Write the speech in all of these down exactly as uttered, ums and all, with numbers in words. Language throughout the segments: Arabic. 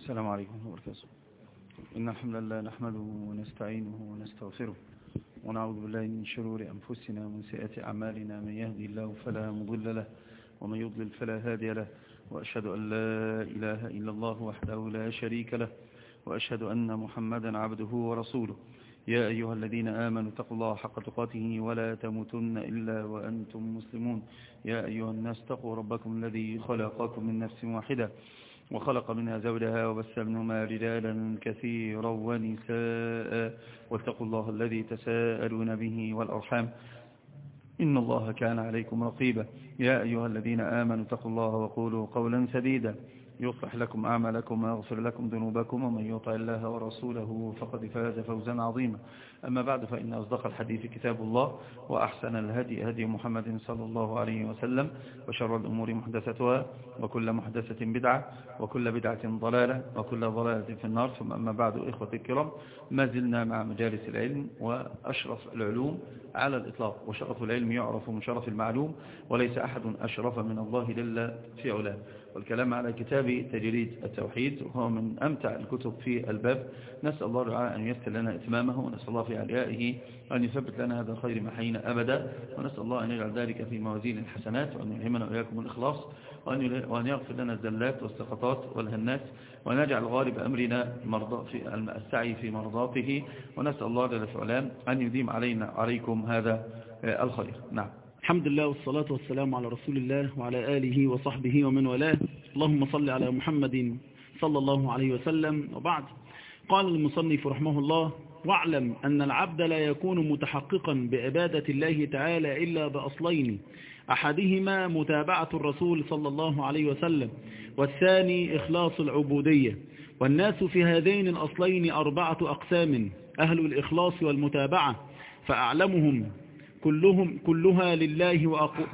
السلام عليكم ورحمة الله وبركاته. إن الحمد لله نحمده ونستعينه ونستغفره ونعوذ بالله من شرور أنفسنا ومن سيئات أعمالنا. من يهدي الله فلا مضل له ومن يضلل فلا هادي له، وأشهد أن لا إله إلا الله وحده لا شريك له، وأشهد أن محمدا عبده ورسوله. يا أيها الذين آمنوا اتقوا الله حق تقاته ولا تموتن إلا وأنتم مسلمون. يا أيها الناس اتقوا ربكم الذي خلقكم من نفس واحدة وخلق منها زوجها وبث منهما رجالا كثيرا ونساء، واتقوا الله الذي تساءلون به والأرحام إن الله كان عليكم رقيبا. يا أيها الذين آمنوا اتقوا الله وقولوا قولا سديدا يصلح لكم أعمالكم ويغفر لكم ذنوبكم، ومن يطع الله ورسوله فقد فاز فوزا عظيما. أما بعد، فإن أصدق الحديث كتاب الله، وأحسن الهدي هدي محمد صلى الله عليه وسلم، وشر الأمور محدثتها، وكل محدثة بدعة، وكل بدعة ضلالة، وكل ضلالة في النار. ثم أما بعد، إخوة الكرام، ما زلنا مع مجالس العلم وأشرف العلوم على الإطلاق، وشرف العلم يعرف من شرف المعلوم، وليس أحد أشرف من الله جل في علاه. والكلام على كتاب تجريد التوحيد، وهو من أمتع الكتب في الباب. نسأل الله تعالى أن ييسر لنا إتمامه، ونسأل الله في عليائه أن يثبت لنا هذا الخير ما حينا أبدا، ونسأل الله أن يجعل ذلك في موازين الحسنات، وأن يلهمنا وإياكم الإخلاص، وأن يغفر لنا الزلات والسقطات والهنات، وأن يجعل غالب أمرنا مرضى في السعي في مرضاته، ونسأل الله جل وعلا أن يديم علينا عليكم هذا الخير. نعم. الحمد لله والصلاة والسلام على رسول الله وعلى آله وصحبه ومن والاه. اللهم صل على محمد صلى الله عليه وسلم. وبعد، قال المصنف رحمه الله: واعلم أن العبد لا يكون متحققا بعبادة الله تعالى إلا بأصلين، أحدهما متابعة الرسول صلى الله عليه وسلم، والثاني إخلاص العبودية. والناس في هذين الأصلين أربعة أقسام: أهل الإخلاص والمتابعة فأعلمهم كلهم كلها لله وأقو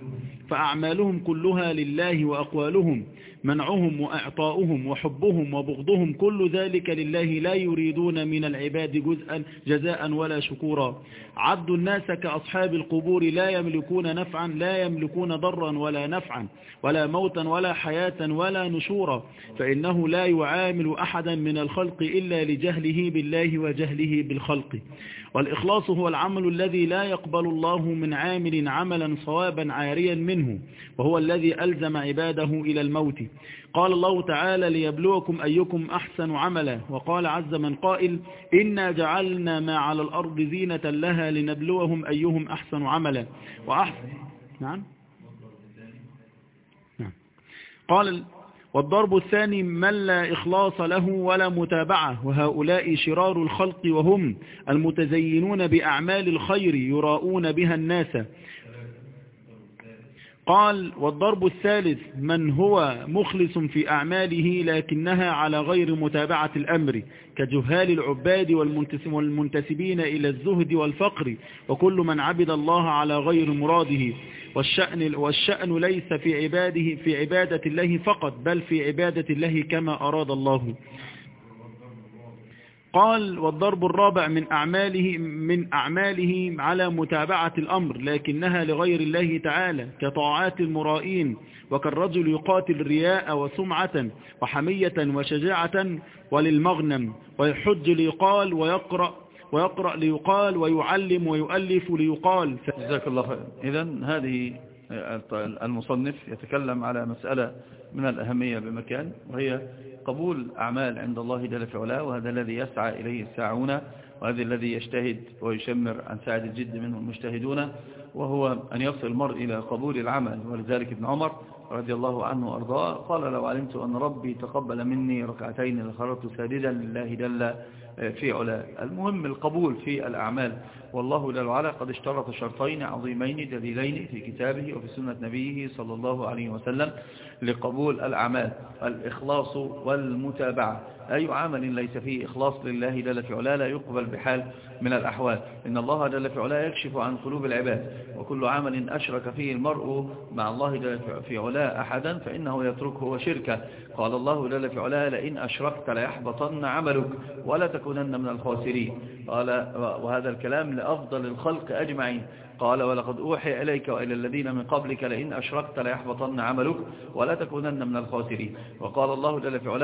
فأعمالهم كلها لله، وأقوالهم منعهم وإعطاؤهم وحبهم وبغضهم كل ذلك لله، لا يريدون من العباد جزءا جزاء ولا شكورا. عد الناس كأصحاب القبور، لا يملكون نفعا لا يملكون ضرا ولا نفعا ولا موتا ولا حياة ولا نشورا، فإنه لا يعامل أحدا من الخلق إلا لجهله بالله وجهله بالخلق. والإخلاص هو العمل الذي لا يقبل الله من عامل عملا صوابا عاريا منه، وهو الذي ألزم عباده إلى الموت. قال الله تعالى: ليبلوكم أيكم أحسن عملا. وقال عز من قائل: إنا جعلنا ما على الأرض زينة لها لنبلوهم أيهم أحسن عملا. وأحسن نعم نعم قال: والضرب الثاني من لا إخلاص له ولا متابعة، وهؤلاء شرار الخلق، وهم المتزينون بأعمال الخير يراؤون بها الناس. قال: والضرب الثالث من هو مخلص في أعماله لكنها على غير متابعة الأمر، كجهال العباد والمنتسبين إلى الزهد والفقر، وكل من عبد الله على غير مراده. والشأن, والشأن ليس في عباده في عبادة الله فقط، بل في عبادة الله كما أراد الله. قال: والضرب الرابع من أعماله من أعماله على متابعة الأمر لكنها لغير الله تعالى، كطاعات المرائين، وكالرجل يقاتل رياء وسمعة وحمية وشجاعة وللمغنم، ويحج ليقال، ويقرأ ويقرأ ليقال، ويعلم ويؤلف ليقال. جزاك الله خير. إذن هذه المصنف يتكلم على مسألة من الأهمية بمكان، وهي قبول أعمال عند الله جل في علاه، وهذا الذي يسعى إليه الساعون، وهذا الذي يجتهد ويشمر عن ساعد الجد منه المجتهدون، وهو أن يصل المرء إلى قبول العمل. ولذلك ابن عمر رضي الله عنه وأرضاه قال: لو علمت أن ربي تقبل مني ركعتين لخرجت ساجدا لله جل في علاه. المهم القبول في الأعمال، والله جل وعلا قد اشترط شرطين عظيمين جليلين في كتابه وفي سنة نبيه صلى الله عليه وسلم لقبول الأعمال: الإخلاص والمتابعة. أي عمل ليس فيه إخلاص لله جل في علاه لا يقبل بحال من الأحوال. إن الله جل في علاه يكشف عن قلوب العباد، وكل عمل أشرك فيه المرء مع الله جل في علاه أحدا فإنه يتركه وشركه. قال الله جل في علاه: لئن أشركت ليحبطن عملك ولا تكونن من الخاسرين. قال، وهذا الكلام لأفضل الخلق أجمعين. قال: ولقد أوحي إليك وإلى الذين من قبلك لئن أشركت ليحبطن عملك ولا تكونن من الخاسرين. وقال الله جل في علاه: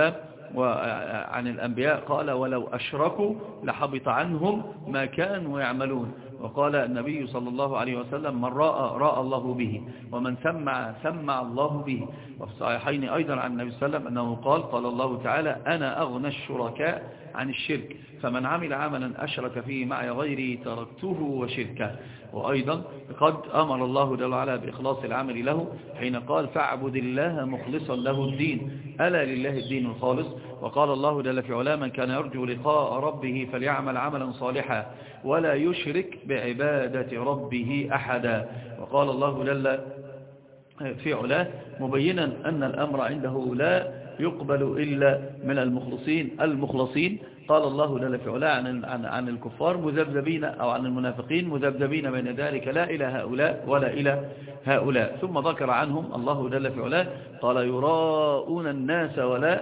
وعن الأنبياء قال ولو أشركوا لحبط عنهم ما كانوا يعملون. وقال النبي صلى الله عليه وسلم من رأى رأى الله به ومن سمع سمع الله به. وفي الصحيحين أيضا عن النبي صلى الله عليه وسلم أنه قال قال الله تعالى أنا أغنى الشركاء عن الشرك فمن عمل عملا أشرك فيه معي غيري تركته وشركه. وأيضا قد أمر الله جل وعلا بإخلاص العمل له حين قال فاعبد الله مخلصا له الدين ألا لله الدين الخالص. وقال الله جل في علاه من كان يرجو لقاء ربه فليعمل عملا صالحا ولا يشرك بعبادة ربه أحدا. وقال الله جل في علاه مبينا أن الأمر عنده لا يقبل إلا من المخلصين المخلصين. قال الله جل في علاه عن, عن, عن الكفار مذبذبين أو عن المنافقين مذبذبين بين ذلك لا إلى هؤلاء ولا إلى هؤلاء. ثم ذكر عنهم الله جل في علاه قال يراءون الناس ولا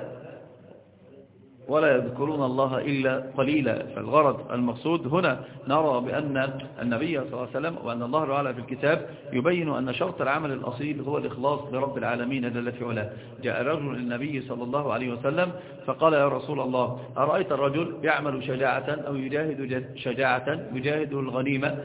ولا يذكرون الله إلا قليلا. فالغرض المقصود هنا نرى بأن النبي صلى الله عليه وسلم وأن الله تعالى في الكتاب يبين أن شرط العمل الأصيل هو الإخلاص لرب العالمين جل في علاه. جاء رجل للنبي صلى الله عليه وسلم فقال يا رسول الله أرأيت الرجل يعمل شجاعة أو يجاهد شجاعة يجاهد الغنيمة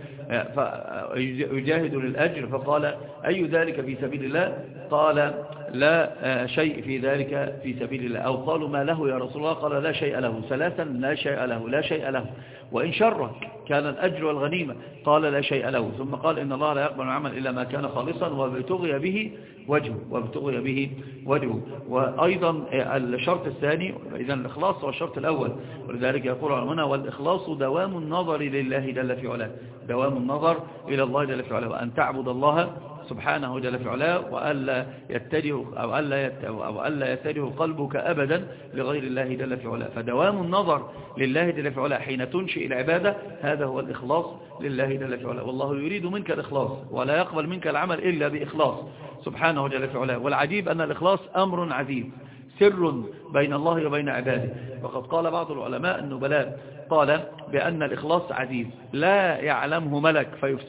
يجاهد للأجر فقال أي ذلك في سبيل الله قال لا شيء في ذلك في سبيل الله. أو قالوا ما له يا رسول الله قال لا شيء له. ثلاثا لا شيء له لا شيء له. وإن شرك كان الأجر والغنيمة قال لا شيء له. ثم قال إن الله لا يقبل العمل إلا ما كان خالصا وابتغي به وجهه وابتغي به وجهه. وأيضا الشرط الثاني إذا الإخلاص هو الشرط الأول. ولذلك يقول هنا والإخلاص دوام النظر لله جل في علاه دوام النظر إلى الله جل في علاه وأن تعبد الله سبحانه جل في علاه وألا يتجه أو ألا يت أو ألا يتجه قلبك أبدا لغير الله جل في علاه. فدوام النظر لله جل في علاه حين تنشئ العبادة هذا هو الإخلاص لله جل في علاه. والله يريد منك الإخلاص ولا يقبل منك العمل إلا بإخلاص سبحانه جل في علاه. والعجيب أن الإخلاص أمر عجيب سر بين الله وبين عباده. وقد قال بعض العلماء النبلاء قال بأن الإخلاص عجيب لا يعلمه ملك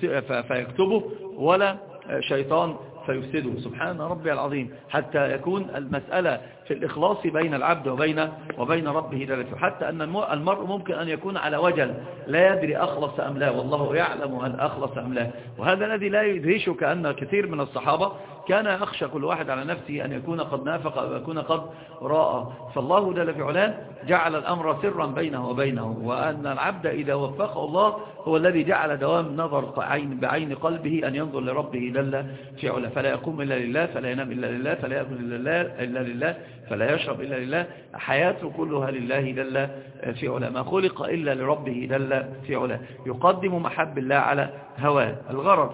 فيكتبه ولا شيطان فيفسده سبحان ربي العظيم. حتى يكون المسألة في الإخلاص بين العبد وبين وبين ربه جل وعلا. حتى أن المرء ممكن أن يكون على وجل لا يدري أخلص أم لا والله يعلم أن أخلص أم لا. وهذا الذي لا يدهشك أن كثير من الصحابة كان يخشى كل واحد على نفسه أن يكون قد نافق أو يكون قد راء. فالله جل في علاه جعل الأمر سرا بينه وبينه وأن العبد إذا وفقه الله هو الذي جعل دوام نظر عين بعين قلبه أن ينظر لربه جل في علاه. فلا يقوم إلا لله فلا ينام إلا لله فلا يأكل إلا لله, إلا لله فلا يشرب إلا لله. حياته كلها لله جل في علاه ما خلق إلا لربه جل في علاه. يقدم محب الله على هواه. الغرض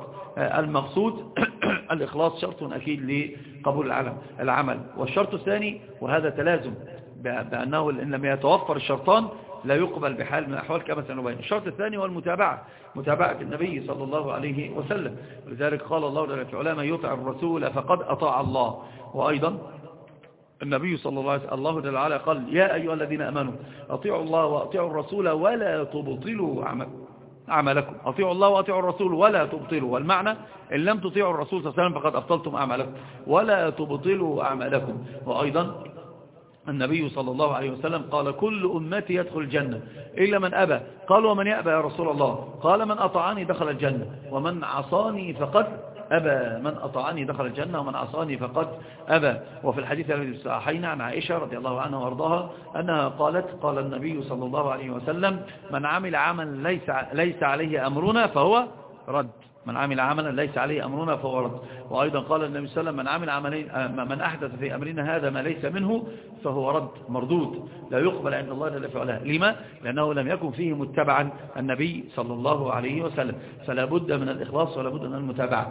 المقصود الإخلاص شرط أكيد لقبول العمل. والشرط الثاني وهذا تلازم بأنه إن لم يتوفر الشرطان لا يقبل بحال من الأحوال كما سنبين. الشرط الثاني هو المتابعة متابعة النبي صلى الله عليه وسلم. ولذلك قال الله جل في علاه من يطع الرسول فقد أطاع الله. وأيضا النبي صلى الله عليه وسلم الله جل وعلا قال يا أيها الذين أمنوا أطيعوا الله وأطيعوا الرسول ولا تبطلوا أعمالكم. أطيعوا الله وأطيعوا الرسول ولا تبطلوا. والمعنى إن لم تطيعوا الرسول صلى الله عليه وسلم فقد أبطلتم أعمالكم ولا تبطلوا أعمالكم. وأيضا النبي صلى الله عليه وسلم قال كل أمتي يدخل الجنة إلا من أبى. قال ومن يأبى يا رسول الله؟ قال من أطاعني دخل الجنة ومن عصاني فقد أبى. من أطاعني دخل الجنة ومن عصاني فقد أبى. وفي الحديث الذي في الصحيحين عن عائشة رضي الله عنها وارضاها أنها قالت قال النبي صلى الله عليه وسلم من عمل عملا ليس ليس عليه أمرنا فهو رد. من عمل عملا ليس عليه أمرنا فهو رد. وأيضا قال النبي صلى الله عليه وسلم من عمل عملين من أحدث في أمرنا هذا ما ليس منه فهو رد مردود لا يقبل عند الله جل في علاه. لما؟ لأنه لم يكن فيه متبعا النبي صلى الله عليه وسلم. فلا بد من الإخلاص ولا بد من المتابعة.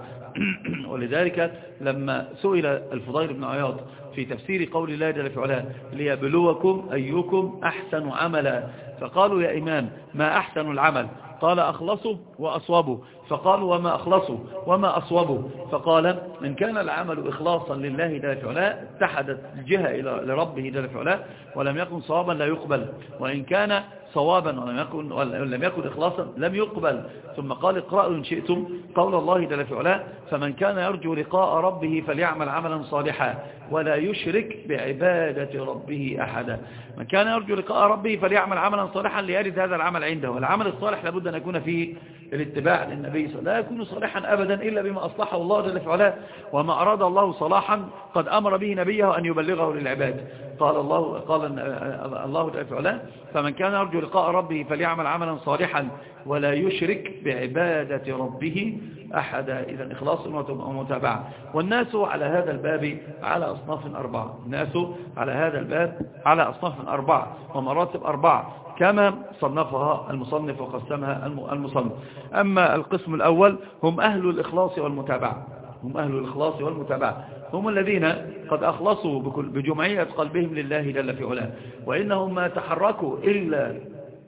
ولذلك لما سئل الفضيل بن عياض في تفسير قول الله جل في علاه ليبلوكم أيكم أحسن عملا فقالوا يا إمام ما أحسن العمل؟ قال أخلصه وأصوبه. فقالوا وما أخلصوا وما أصوبوا، فقال إن كان العمل إخلاصا لله جل في علاه اتحدت الجهة إلى لربه جل في علاه، ولم يكن صوابا لا يقبل، وإن كان صوابا ولم يكن, ولم يكن إخلاصا لم يقبل. ثم قال اقرأوا إن شئتم قول الله جل في علاه فمن كان يرجو لقاء ربه فليعمل عملا صالحا ولا يشرك بعبادة ربه أحدا. من كان يرجو لقاء ربه فليعمل عملا صالحا ليرد هذا العمل عنده. والعمل الصالح لابد أن يكون فيه الاتباع للنبي صلى الله عليه وسلم، لا يكون صالحا أبدا إلا بما أصلحه الله جل في علاه، وما أراد الله صلاحا قد أمر به نبيه أن يبلغه للعباد. قال الله قال الله جل في علاه فمن كان يرجو لقاء ربه فليعمل عملا صالحا ولا يشرك بعبادة ربه أحدا. إذا إخلاص ومتابعة. والناس على هذا الباب على أصناف أربعة، الناس على هذا الباب على أصناف أربعة ومراتب أربعة كما صنفها المصنف وقسمها المصنف. أما القسم الأول هم أهل الإخلاص والمتابعة، هم أهل الإخلاص والمتابعة، هم الذين قد أخلصوا بجمعية قلبهم لله جل في علاه، وإنهم ما تحركوا إلا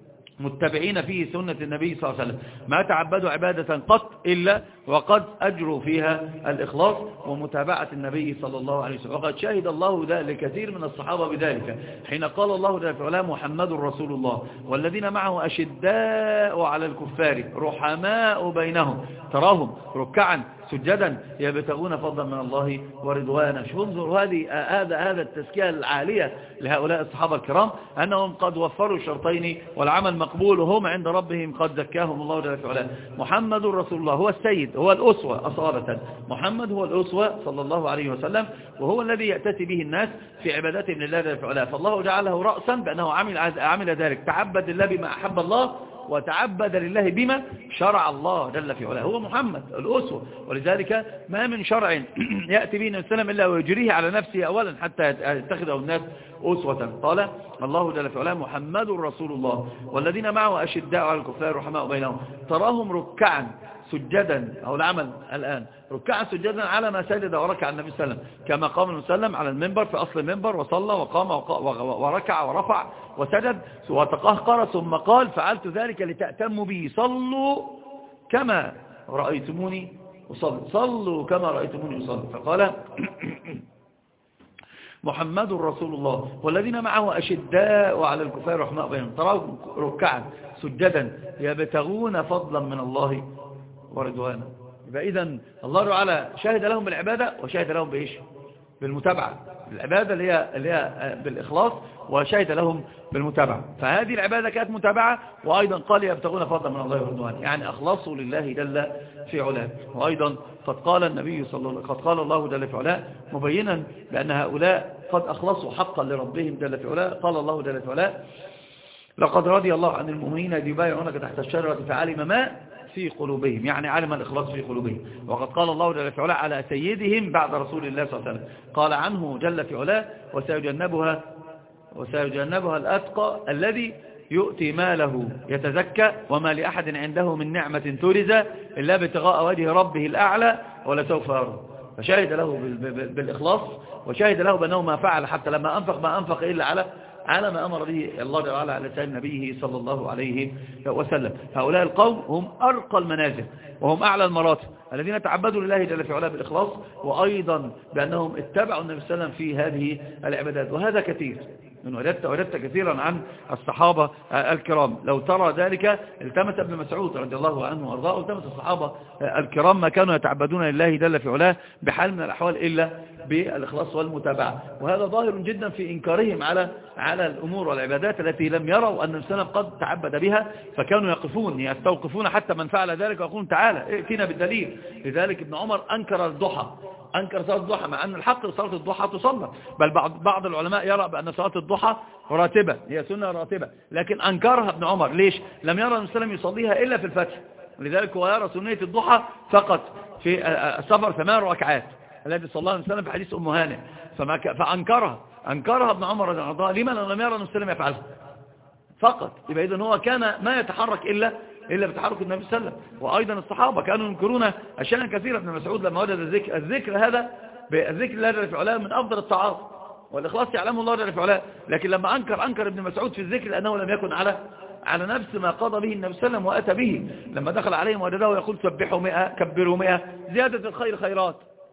متبعين فيه سنة النبي صلى الله عليه وسلم، ما تعبدوا عبادة قط إلا وقد أجروا فيها الإخلاص ومتابعة النبي صلى الله عليه وسلم. وقد شهد الله ذلك لكثير من الصحابة بذلك حين قال الله جل في علاه محمد رسول الله والذين معه أشداء على الكفار رحماء بينهم تراهم ركعا سجدا يبتغون فضلا من الله ورضوانا. شوفوا انظروا هذه هذا هذا التزكية العالية لهؤلاء الصحابة الكرام أنهم قد وفروا الشرطين والعمل مقبول وهم عند ربهم قد زكاهم الله جل في علاه. محمد رسول الله هو السيد، هو الأسوة أصالة، محمد هو الأسوة صلى الله عليه وسلم، وهو الذي يأتي به الناس في عبادتهم لله جل في علاه. فالله جعله رأسا بأنه عمل عمل ذلك، تعبد لله بما أحب الله وتعبد لله بما شرع الله جل في علاه. هو محمد الأسوة، ولذلك ما من شرع يأتي به النبي صلى الله عليه وسلم إلا ويجريه على نفسه أولا حتى يتخذه الناس أسوة. قال الله جل في علاه محمد رسول الله والذين معه أشداء على الكفار رحماء بينهم تراهم ركعا سجدا، أو العمل الآن ركعا سجدا على ما سجد وركع النبي صلى الله عليه وسلم، كما قام النبي صلى الله عليه وسلم على المنبر في أصل المنبر وصلى وقام وركع ورفع وسجد وتقهقر ثم قال فعلت ذلك لتأتموا بي صلوا كما رأيتموني أصلي، صلوا كما رأيتموني أصلي. فقال محمد رسول الله والذين معه أشداء على الكفار رحماء بينهم تراهم ركعا سجدا يبتغون فضلا من الله ورضوانا. يبقى إذن الله تعالى شهد لهم بالعبادة وشهد لهم بإيش؟ بالمتابعة. العبادة اللي هي, اللي هي بالإخلاص، وشهد لهم بالمتابعة. فهذه العبادة كانت متابعة، وأيضا قال يبتغون فضلا من الله ورضوانا، يعني أخلصوا لله جل في علاه. وأيضا قد قال النبي صلى الله قد قال الله جل في علاه مبينا بأن هؤلاء قد أخلصوا حقا لربهم جل في علاه. قال الله جل في علاه لقد رضي الله عن المؤمنين إذ يبايعونك تحت الشجرة فعلم ما في قلوبهم، يعني علم الإخلاص في قلوبهم. وقد قال الله جل في علاه على سيدهم بعد رسول الله صلى الله عليه وسلم، قال عنه جل في علاه وسيجنبها وسيجنبها الأتقى الذي يؤتي ماله يتزكى وما لأحد عنده من نعمة ترزى إلا ابتغاء وجه ربه الأعلى ولسوف يرضى. فشهد له بالإخلاص، وشهد له بأنه ما فعل حتى لما أنفق ما أنفق إلا على على ما أمر به الله تعالى على لسان نبيه صلى الله عليه وسلم. هؤلاء القوم هم أرقى المنازل وهم أعلى المراتب الذين تعبدوا لله جل في علاه بالإخلاص، وأيضا بأنهم اتبعوا النبي صلى الله عليه وسلم في هذه العبادات. وهذا كثير من وجدت وجدت كثيرا عن الصحابة الكرام. لو ترى ذلك التمس ابن مسعود رضي الله عنه وارضاه، التمس الصحابة الكرام ما كانوا يتعبدون لله جل في علاه بحال من الأحوال إلا بالإخلاص والمتابعة. وهذا ظاهر جدا في إنكارهم على على الأمور والعبادات التي لم يروا أن السلام قد تعبد بها، فكانوا يقفون يستوقفون حتى من فعل ذلك ويقولون تعالى ائتنا بالدليل. لذلك ابن عمر أنكر الضحى، أنكر صلاة الضحى، مع أن الحق صلاة الضحى تصلى، بل بعض بعض العلماء يرى بأن صلاة الضحى راتبة، هي سنة راتبة، لكن أنكرها ابن عمر. ليش؟ لم يرى النبي صلى الله عليه وسلم يصليها إلا في الفتح، ولذلك هو يرى سنية الضحى فقط في السفر ثمان ركعات الذي صلى الله عليه وسلم في حديث أم هانئ، فأنكرها أنكرها ابن عمر رضي الله عنه. لما لم يرى النبي صلى الله عليه وسلم يفعلها فقط؟ يبقى إذن هو كان ما يتحرك إلا إلا بتحرك النبي صلى الله عليه وسلم. وأيضا الصحابة كانوا ينكرون أشياء كثيرة. ابن مسعود لما وجد الذكر, الذكر هذا بالذكر الله جل في علاه من أفضل الطاعات، والإخلاص يعلمه الله جل في علاه، لكن لما أنكر أنكر ابن مسعود في الذكر لأنه لم يكن على على نفس ما قضى به النبي صلى الله عليه وسلم وأتى به لما دخل عليهم وجده يقول سبحوا مئة كبروا مئة زيادة الخير خيرات،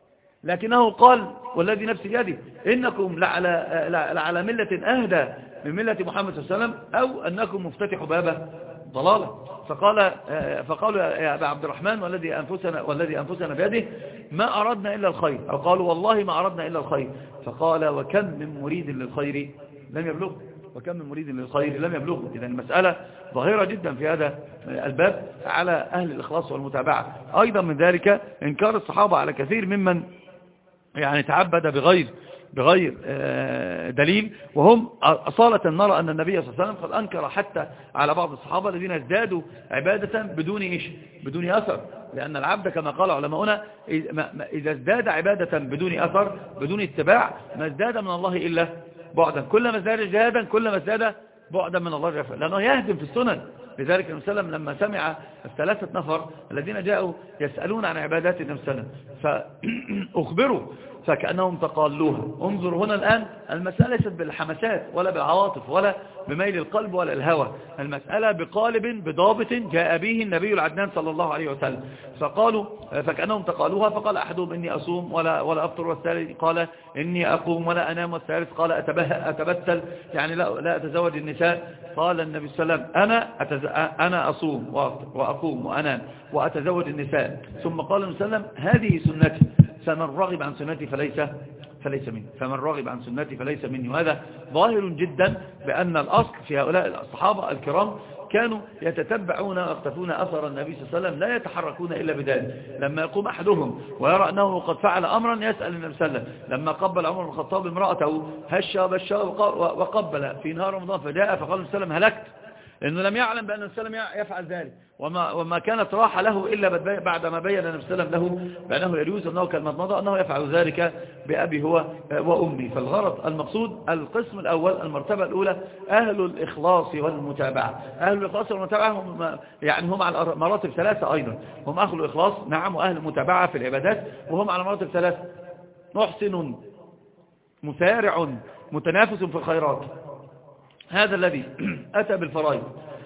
لكنه قال والذي نفسي بيده إنكم لعلى, لعلى ملة أهدى من ملة محمد صلى الله عليه وسلم أو أنكم مفتتحوا بابه ضلالة. فقال فقالوا يا أبا عبد الرحمن والذي أنفسنا, والذي أنفسنا بيده ما أردنا إلا الخير، أو قالوا والله ما أردنا إلا الخير. فقال وكم من مريد للخير لم يبلغ، وكم من مريد للخير لم يبلغ. إذن المسألة ظاهرة جدا في هذا الباب على أهل الإخلاص والمتابعة. أيضا من ذلك إنكار الصحابة على كثير ممن يعني تعبد بغير بغير دليل، وهم أصالة نرى أن النبي صلى الله عليه وسلم قد أنكر حتى على بعض الصحابة الذين ازدادوا عبادة بدون إيش بدون أثر، لأن العبد كما قال علماؤنا إذا ازداد عبادة بدون أثر بدون اتباع ما ازداد من الله إلا بعدا، كلما ازداد جهادا كلما ازداد بعدا من الله جل، لأنه يهدم في السنن. لذلك النبي صلى الله عليه وسلم لما سمع الثلاثة نفر الذين جاءوا يسألون عن عبادات النبي صلى الله عليه وسلم فأخبروا فكأنهم تقالوها. انظر هنا الآن المسألة ليست بالحماسات ولا بالعواطف ولا بميل القلب ولا الهوى، المسألة بقالب بضابط جاء به النبي العدنان صلى الله عليه وسلم. فقالوا فكأنهم تقالوها، فقال أحدهم إني أصوم ولا ولا أفطر، والثالث قال إني أقوم ولا أنام، والثالث قال أتبتل يعني لا, لا أتزوج النساء. قال النبي صلى الله عليه وسلم أنا, أتز... أنا أصوم وأقوم وأنام وأتزوج النساء. ثم قال النبي صلى الله عليه وسلم هذه سنتي فمن رغب عن سنتي فليس فليس مني، فمن رغب عن سنتي فليس مني. وهذا ظاهر جدا بأن الأصل في هؤلاء الصحابة الكرام كانوا يتتبعون ويقتفون أثر النبي صلى الله عليه وسلم لا يتحركون إلا بذلك. لما يقوم أحدهم ويرى أنه قد فعل أمرا يسأل النبي صلى الله عليه وسلم. لما قبل عمر بن الخطاب امرأته هشة وبشة وقبل في نهار رمضان فجاء فقال النبي صلى الله عليه وسلم هلكت، لأنه لم يعلم بأن النبي صلى الله عليه وسلم يفعل ذلك، وما, وما كانت راحة له إلا بعد ما بين النبي صلى الله عليه وسلم له بأنه يجوز أنه كالمضمضة أنه يفعل ذلك بأبي هو وأمي. فالغرض المقصود القسم الأول المرتبة الأولى أهل الإخلاص والمتابعة. أهل الإخلاص والمتابعة هم يعني هم على مراتب ثلاثة أيضا، هم أهل الإخلاص نعم وأهل المتابعة في العبادات، وهم على مراتب ثلاثة: محسن مسارع متنافس في الخيرات، هذا الذي أتى بالفرائض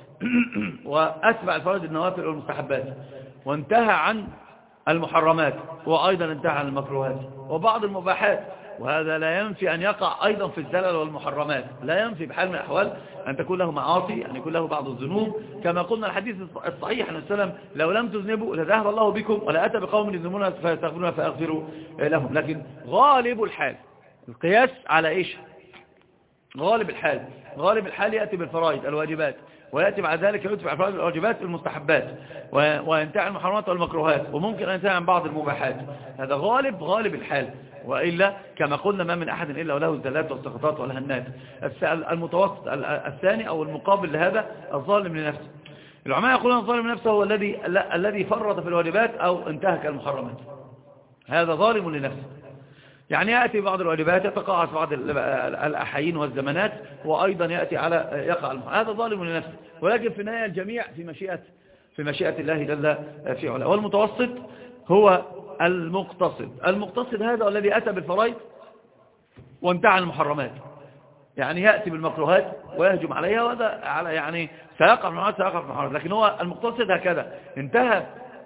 وأتبع الفرائض النوافل والمستحبات وانتهى عن المحرمات وأيضا انتهى عن المكروهات وبعض المباحات، وهذا لا ينفي أن يقع أيضا في الزلل والمحرمات، لا ينفي بحال من الأحوال أن تكون له معاصي، أن يكون له بعض الذنوب، كما قلنا الحديث الصحيح عن السلام لو لم تذنبوا لذهب الله بكم ولا أتى بقوم يذنبون فيستغفرون فأغفروا لهم. لكن غالب الحال القياس على إيش؟ غالب الحال غالب الحال يأتي بالفرائض الواجبات، ويأتي بعد ذلك يتبع الفرائض الواجبات المستحبات، وينتهي عن المحرمات والمكروهات، وممكن أن ينتهي عن بعض المباحات. هذا غالب غالب الحال، وإلا كما قلنا ما من أحد إلا وله الزلات والسقطات والهنات. المتوسط الثاني أو المقابل لهذا الظالم لنفسه. العلماء يقولون الظالم لنفسه هو الذي الذي فرط في الواجبات أو انتهك المحرمات، هذا ظالم لنفسه. يعني يأتي بعض الواجبات يتقاعس بعض الأحايين والزمانات، وأيضا يأتي على يقع المحرم، هذا ظالم لنفسه. ولكن في النهاية الجميع في مشيئة في مشيئة الله جل في علاه. والمتوسط هو المقتصد. المقتصد هذا الذي أتى بالفرائض وانتهى عن المحرمات، يعني يأتي بالمكروهات ويهجم عليها، وهذا على يعني سيقع المحرمات سيقع المحرمات، لكن هو المقتصد هكذا انتهى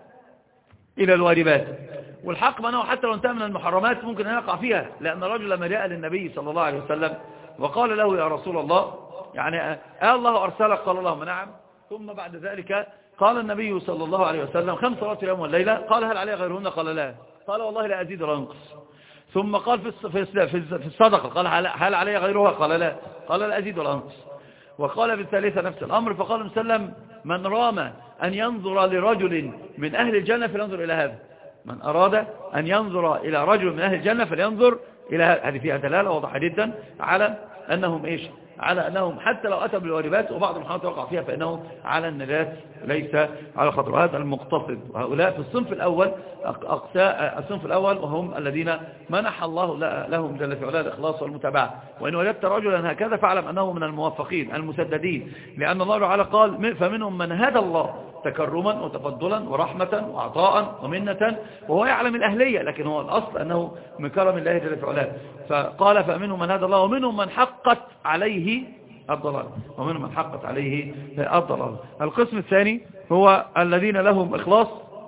إلى الواجبات. والحق ما أنه حتى لو انتهى من المحرمات ممكن أن يقع فيها، لأن الرجل لما جاء للنبي صلى الله عليه وسلم وقال له يا رسول الله يعني آه الله أرسلك؟ قال اللهم نعم. ثم بعد ذلك قال النبي صلى الله عليه وسلم خمس صلوات اليوم والليلة، قال هل علي غيرهن؟ قال لا. قال والله لا أزيد ولا أنقص. ثم قال في في الصدقة، قال هل علي غيرها؟ قال لا. قال لا أزيد ولا أنقص. وقال في الثالثة نفس الأمر، فقال النبي صلى الله عليه وسلم من رام أن ينظر لرجل من أهل الجنة فلينظر إلى هذا، من أراد أن ينظر إلى رجل من أهل الجنة فلينظر إلى هذا. هذه فيها دلالة واضحة جدا على أنهم إيش؟ على أنهم حتى لو أتوا بالواجبات وبعض المحرمات وقع فيها فإنه على النجاة ليس على خطر. هذا المقتصد. وهؤلاء في الصنف الأول أقساء الصنف الأول، وهم الذين منح الله لهم جل في علاه الإخلاص والمتابعة. وإن وجدت رجلا هكذا فاعلم أنه من الموفقين المسددين، لأن الله تعالى قال فمنهم من هدى الله تكرما وتفضلا ورحمة وعطاء ومنة، وهو يعلم الأهلية، لكن هو الأصل أنه من كرم الله جل في علاه. فقال فمنهم من هدى الله ومنهم من حقت عليه الضلال ومنهم من حقت عليه الضلال. القسم الثاني هو الذين لهم إخلاص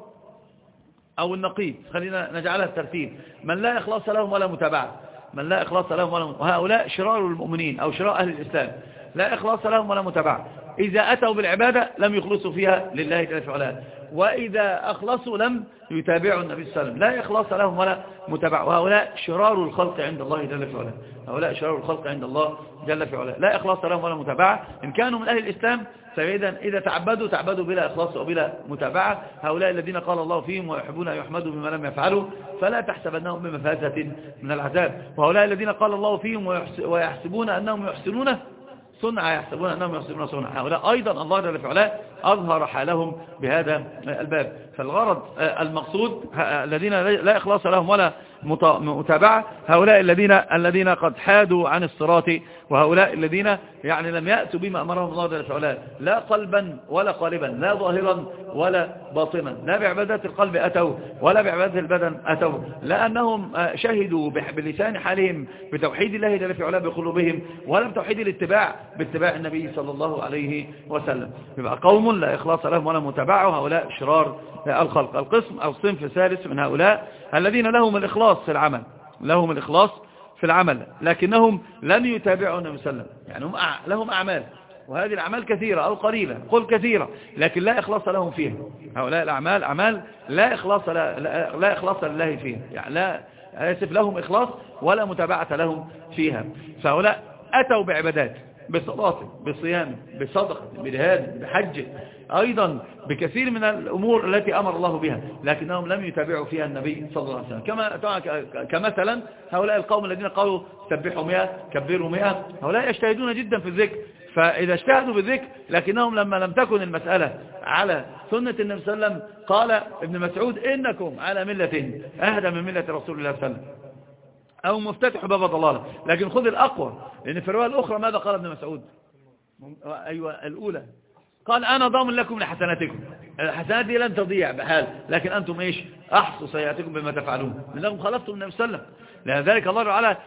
أو النقيض، خلينا نجعلها الترتيب، من لا إخلاص لهم ولا متابعة، من لا إخلاص لهم ولا متابعة. وهؤلاء شرار المؤمنين أو شرار أهل الإسلام، لا إخلاص لهم ولا متابعة. إذا أتوا بالعبادة لم يخلصوا فيها لله جل وعلا، وإذا أخلصوا لم يتابعوا النبي صلى الله عليه وسلم، لا إخلاص لهم ولا متابعة. وهؤلاء شرار الخلق عند الله جل وعلا، هؤلاء شرار الخلق عند الله جل وعلا، لا إخلاص لهم ولا متابعة. إن كانوا من أهل الإسلام فإذا إذا تعبدوا تعبدوا بلا إخلاص وبلا متابعة. هؤلاء الذين قال الله فيهم ويحبون أن يحمدوا بما لم يفعلوا فلا تحسبنهم بمفازة من العذاب. وهؤلاء الذين قال الله فيهم ويحسبون أنهم يحسنون صنعا يحسبون أنهم يحسنون صنعا، هؤلاء أيضا الله جل وعلا أظهر حالهم بهذا الباب. فالغرض المقصود الذين لا إخلاص لهم ولا متابعة، هؤلاء الذين الذين قد حادوا عن الصراط، وهؤلاء الذين يعني لم يأتوا بما أمرهم الله جل وعلا، لا قلبا ولا قالبا، لا ظاهرا ولا باطنا، لا بعبادات القلب أتوا ولا بعبادات البدن أتوا، لأنهم شهدوا بلسان حالهم بتوحيد الله جل وعلا بقلوبهم، ولا بتوحيد الاتباع باتباع النبي صلى الله عليه وسلم. يبقى قوم لا إخلاص لهم ولا متابعة، هؤلاء شرار الخلق. القسم أو الصنف الثالث من هؤلاء الذين لهم الإخلاص في العمل، لهم الإخلاص في العمل لكنهم لم يتابعوا النبي صلى الله عليه وسلم، يعني هم لهم أعمال وهذه الأعمال كثيرة أو قليلة، قل كثيرة، لكن لا إخلاص لهم فيها. هؤلاء الأعمال أعمال لا إخلاص لا, لا, لا إخلاص لله فيها، يعني لا آسف لهم إخلاص ولا متابعة لهم فيها. فهؤلاء أتوا بعبادات، بصلاة، بصيام، بصدقة، بجهاد، بحج، أيضا بكثير من الأمور التي أمر الله بها، لكنهم لم يتابعوا فيها النبي صلى الله عليه وسلم. كما كمثلا هؤلاء القوم الذين قالوا سبحوا مئة كبروا مئة، هؤلاء يجتهدون جدا في الذكر، فإذا اجتهدوا بالذكر لكنهم لما لم تكن المسألة على سنة النبي صلى الله عليه وسلم، قال ابن مسعود إنكم على ملة أهدى من ملة رسول الله صلى الله عليه وسلم أو مفتتح باب ضلاله. لكن خذ الأقوى، لأن في الرواية الأخرى ماذا قال ابن مسعود؟ أيوة الأولى، قال أنا ضامن لكم لحسناتكم، الحسنات دي لن تضيع بحال، لكن أنتم إيش؟ أحصوا سيئاتكم بما تفعلون، لأنكم خلفتم النبي صلى الله عليه وسلم. لذلك الله تعالى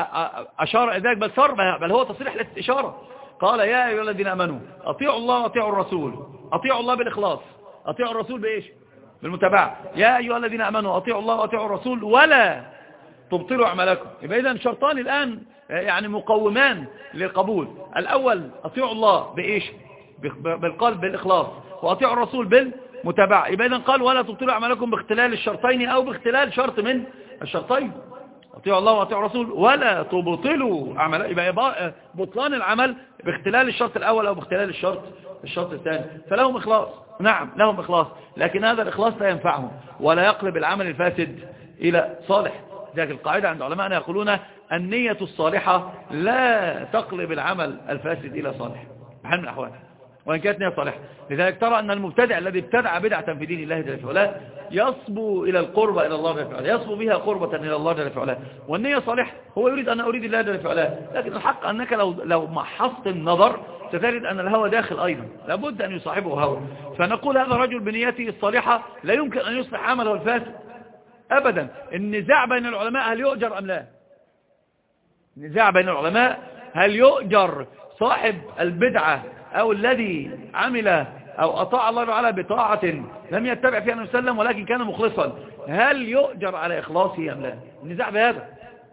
أشار إلى ذلك، بل صار بل هو تصريح للإشارة، قال يا أيها الذين آمنوا أطيعوا الله وأطيعوا الرسول، أطيعوا الله بالإخلاص، أطيعوا الرسول بإيش؟ بالمتابعة. يا أيها الذين آمنوا أطيعوا الله وأطيعوا الرسول ولا تبطلوا أعمالكم. يبقى إذن شرطان الآن يعني مقومان للقبول، الأول أطيعوا الله بإيش؟ بالقلب بالإخلاص، وأطيعوا الرسول بالمتابعة. يبقى إذن قال ولا تبطلوا أعمالكم باختلال الشرطين أو باختلال شرط من الشرطين، أطيعوا الله وأطيعوا الرسول ولا تبطلوا أعمالكم. يبقى بطلان العمل باختلال الشرط الأول أو باختلال الشرط الشرط الثاني. فلهم إخلاص، نعم لهم إخلاص، لكن هذا الإخلاص لا ينفعهم ولا يقلب العمل الفاسد إلى صالح. ذلك القاعدة عند علماءنا يقولون النية الصالحة لا تقلب العمل الفاسد إلى صالح بحال من الأحوال، وإن كانت نية صالحة. لذلك ترى أن المبتدع الذي ابتدع بدعة في دين الله جل وعلا يصبو إلى القربة إلى الله جل وعلا، يصبو بها قربة إلى الله جل وعلا، والنية صالحة، هو يريد أن أريد الله جل وعلا. لكن الحق أنك لو لو محصت النظر ستجد أن الهوى داخل أيضا، لابد أن يصاحبه هوى. فنقول هذا الرجل بنيته الصالحة لا يمكن أن يصلح عمله الفاسد أبدا. النزاع بين العلماء هل يؤجر أم لا؟ النزاع بين العلماء هل يؤجر صاحب البدعة أو الذي عمل أو أطاع الله تعالى بطاعة لم يتبع فيها النبي صلى الله عليه وسلم ولكن كان مخلصا، هل يؤجر على إخلاصه أم لا؟ النزاع بهذا.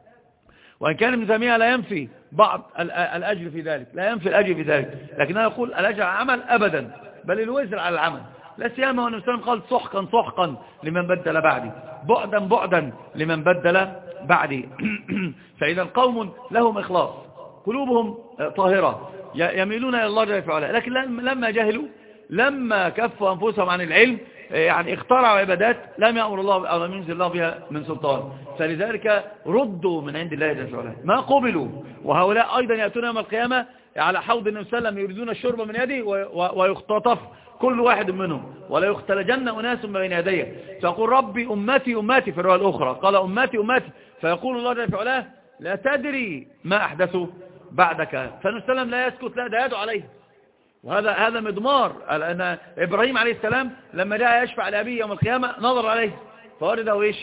وإن كان ابن تيمية لا ينفي بعض الأجر في ذلك، لا ينفي الأجر في ذلك، لكنه يقول الأجر على العمل أبدا، بل الوزر على العمل. لا سيما والنبي صلى الله عليه وسلم قال سحقا سحقا لمن بدل بعدي، بعدا بعدا لمن بدل بعدي. فإذا قوم لهم إخلاص، قلوبهم طاهرة، يميلون إلى الله جل وعلا، لكن لما جهلوا، لما كفوا أنفسهم عن العلم، يعني اخترعوا عبادات لم يأمر الله أو لم ينزل الله بها من سلطان، فلذلك ردوا من عند الله جل وعلا ما قبلوا. وهؤلاء أيضا يأتون يوم القيامة على حوض النبي صلى الله عليه وسلم يريدون الشرب من يده ويختطف كل واحد منهم ولا يختلجن أناس بين يديه، فيقول ربي أمتي أمتي في الرواية الأخرى قال أمتي أمتي، فيقول الله جل وعلا لا تدري ما أحدثوا بعدك. فالنبي صلى الله عليه وسلم لا يسكت، لا ده يدعو عليه. وهذا هذا مضمار، لأن إبراهيم عليه السلام لما جاء يشفع لأبيه يوم القيامة نظر عليه فورده إيش؟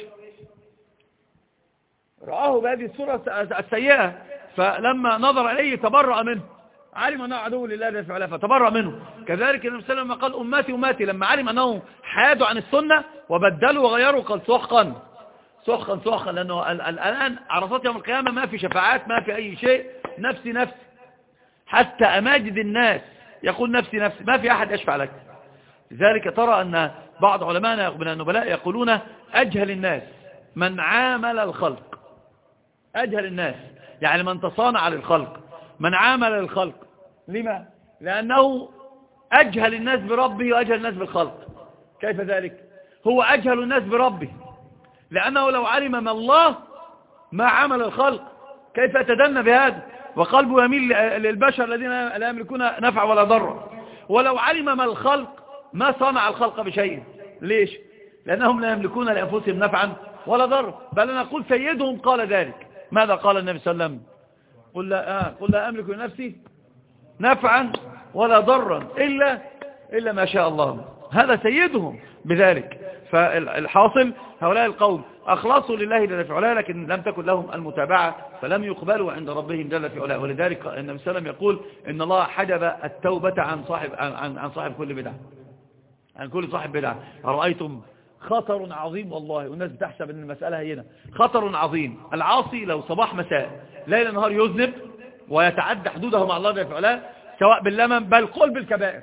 رآه بهذه الصورة السيئة، فلما نظر عليه تبرأ منه علم أنه عدو لله جل وعلا فتبرأ منه. كذلك النبي صلى الله عليه وسلم قال أمتي أمتي، لما علم أنه حادوا عن السنة وبدلوا وغيروا قال سحقا سحقا سحقا، لأنه الآن عرصات يوم القيامة ما في شفاعات ما في أي شيء، نفسي نفسي، حتى أماجد الناس يقول نفسي نفسي، ما في أحد يشفع لك. لذلك ترى أن بعض علماءنا من النبلاء يقولون أجهل الناس من عامل الخلق. أجهل الناس يعني من تصانع للخلق، من عامل الخلق. لما؟ لأنه أجهل الناس بربه وأجهل الناس بالخلق. كيف ذلك؟ هو أجهل الناس بربه لأنه لو علم ما الله ما عمل الخلق، كيف يتدنى بهذا؟ وقلبه يميل للبشر الذين لا يملكون نفع ولا ضر. ولو علم ما الخلق ما صنع الخلق بشيء. ليش؟ لأنهم لا يملكون لأنفسهم نفعا ولا ضر، بل أنا أقول سيدهم قال ذلك. ماذا قال النبي صلى الله عليه وسلم؟ قل لا, آه قل لا أملك لنفسي نفعا ولا ضرا إلا, إلا ما شاء الله. هذا سيدهم بذلك. فالحاصل هؤلاء القوم أخلصوا لله جل في علاه، لكن لم تكن لهم المتابعة فلم يقبلوا عند ربهم جل في علاه. ولذلك النبي صلى الله عليه وسلم يقول إن الله حجب التوبة عن صاحب, عن, عن صاحب كل بدعة، عن كل صاحب بدعة. أرأيتم خطر عظيم والله، والناس بتحسب أن المسألة هنا خطر عظيم. العاصي لو صباح مساء ليل نهار يذنب ويتعدى حدوده مع الله جل في علاه، سواء باللمم بل قل بالكبائر،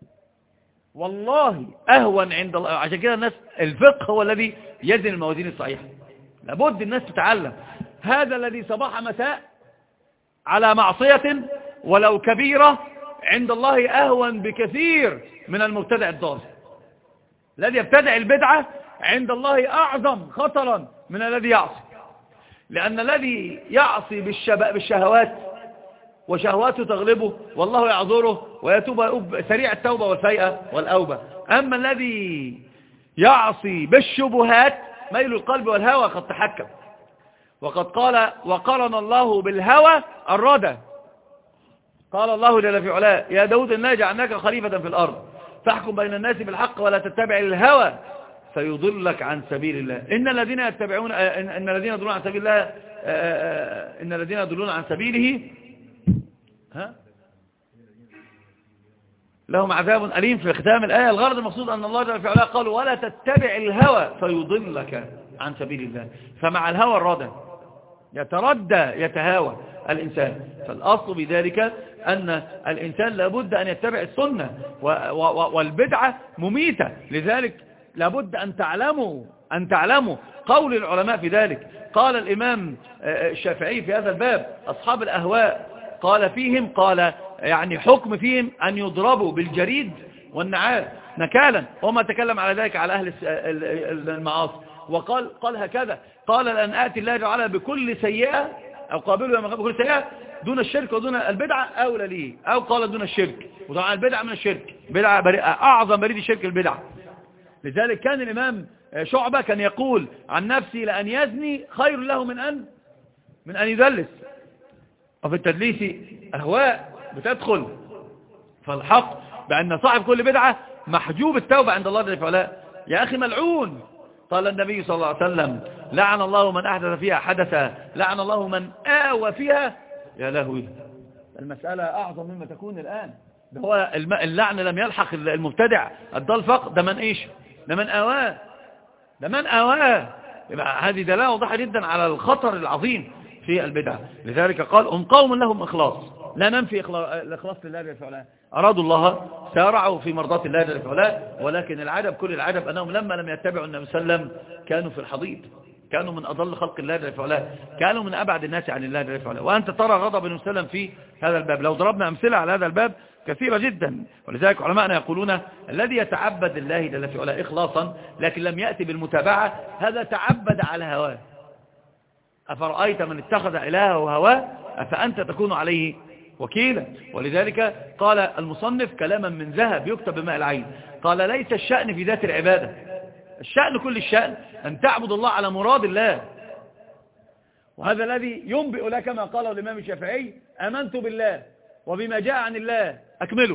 والله أهون عند الله. عشان كده الناس الفقه هو الذي يزن الموازين الصحيحة. لابد الناس تتعلم هذا الذي صباح مساء على معصية ولو كبيرة عند الله أهون بكثير من المبتدع الضال. الذي يبتدع البدعة عند الله أعظم خطرا من الذي يعصي، لأن الذي يعصي بالشهوات وشهواته تغلبه والله يعذره ويتوب سريع التوبة والفيئة والأوبة. أما الذي يعصي بالشبهات ميل القلب والهوى قد تحكم. وقد قال وقرن الله بالهوى الردى. قال الله جل في علاه يا داود إنا جعلناك خليفة في الأرض فاحكم بين الناس بالحق ولا تتبع الهوى فيضلك عن سبيل الله. إن الذين يتبعون إن الذين يضلون عن سبيل الله إن الذين يضلون عن سبيله ها لهم عذاب أليم. في ختام الآية الغرض المقصود أن الله جل في علاه قال ولا تتبع الهوى فيضلك عن سبيل الله. فمع الهوى الردى يتردى يتهاوى الإنسان. فالأصل بذلك أن الإنسان لابد أن يتبع السنة، والبدعة مميتة. لذلك لابد أن تعلموا أن تعلموا قول العلماء في ذلك. قال الإمام الشافعي في هذا الباب أصحاب الأهواء قال فيهم قال يعني حكم فيهم أن يضربوا بالجريد والنعال نكالا، وما تكلم على ذلك على أهل المعاصي. وقال قال هكذا قال لأن آتي الله تعالى بكل سيئة أو قابله يوم بكل سيئة دون الشرك ودون البدعة أولى ليه، أو قال دون الشرك. وطبعا البدعة من الشرك، بدعة أعظم بريد الشرك البدعة. لذلك كان الإمام شعبة كان يقول عن نفسي لأن يزني خير له من أن من أن يدلس. وفي التدليس أهواء بتدخل. فالحق بأن صاحب كل بدعة محجوب التوبة عند الله جل وعلا. يا أخي ملعون. قال النبي صلى الله عليه وسلم لعن الله من أحدث فيها حدثا لعن الله من آوى فيها. يا لهوي المسألة أعظم مما تكون الآن. ده هو اللعن لم يلحق المبتدع الضال فقط، ده من إيش؟ ده من آواه ده من آواه. هذه دلالة واضحة جدا على الخطر العظيم في البدعة. لذلك قال هم قوم لهم إخلاص لا ننفي الإخلاص لله جل وعلا، أرادوا الله سارعوا في مرضات الله جل وعلا، ولكن العجب كل العجب أنهم لما لم يتبعوا النبي صلى الله عليه وسلم كانوا في الحضيض، كانوا من أضل خلق الله جل وعلا، كانوا من أبعد الناس عن الله جل وعلا. وأنت ترى غضب النبي صلى الله عليه وسلم في هذا الباب. لو ضربنا أمثلة على هذا الباب كثيرة جدا. ولذلك علماءنا يقولون الذي يتعبد الله جل وعلا إخلاصا لكن لم يأتي بالمتابعة هذا تعبد على هواه. أفرأيت من اتخذ إلهه هواه أفأنت تكون عليه وكيلا. ولذلك قال المصنف كلاما من ذهب يكتب بماء العين، قال ليس الشأن في ذات العبادة، الشأن كل الشأن أن تعبد الله على مراد الله. وهذا الذي ينبئ لك ما قاله الإمام الشافعي آمنت بالله وبما جاء عن الله أكمله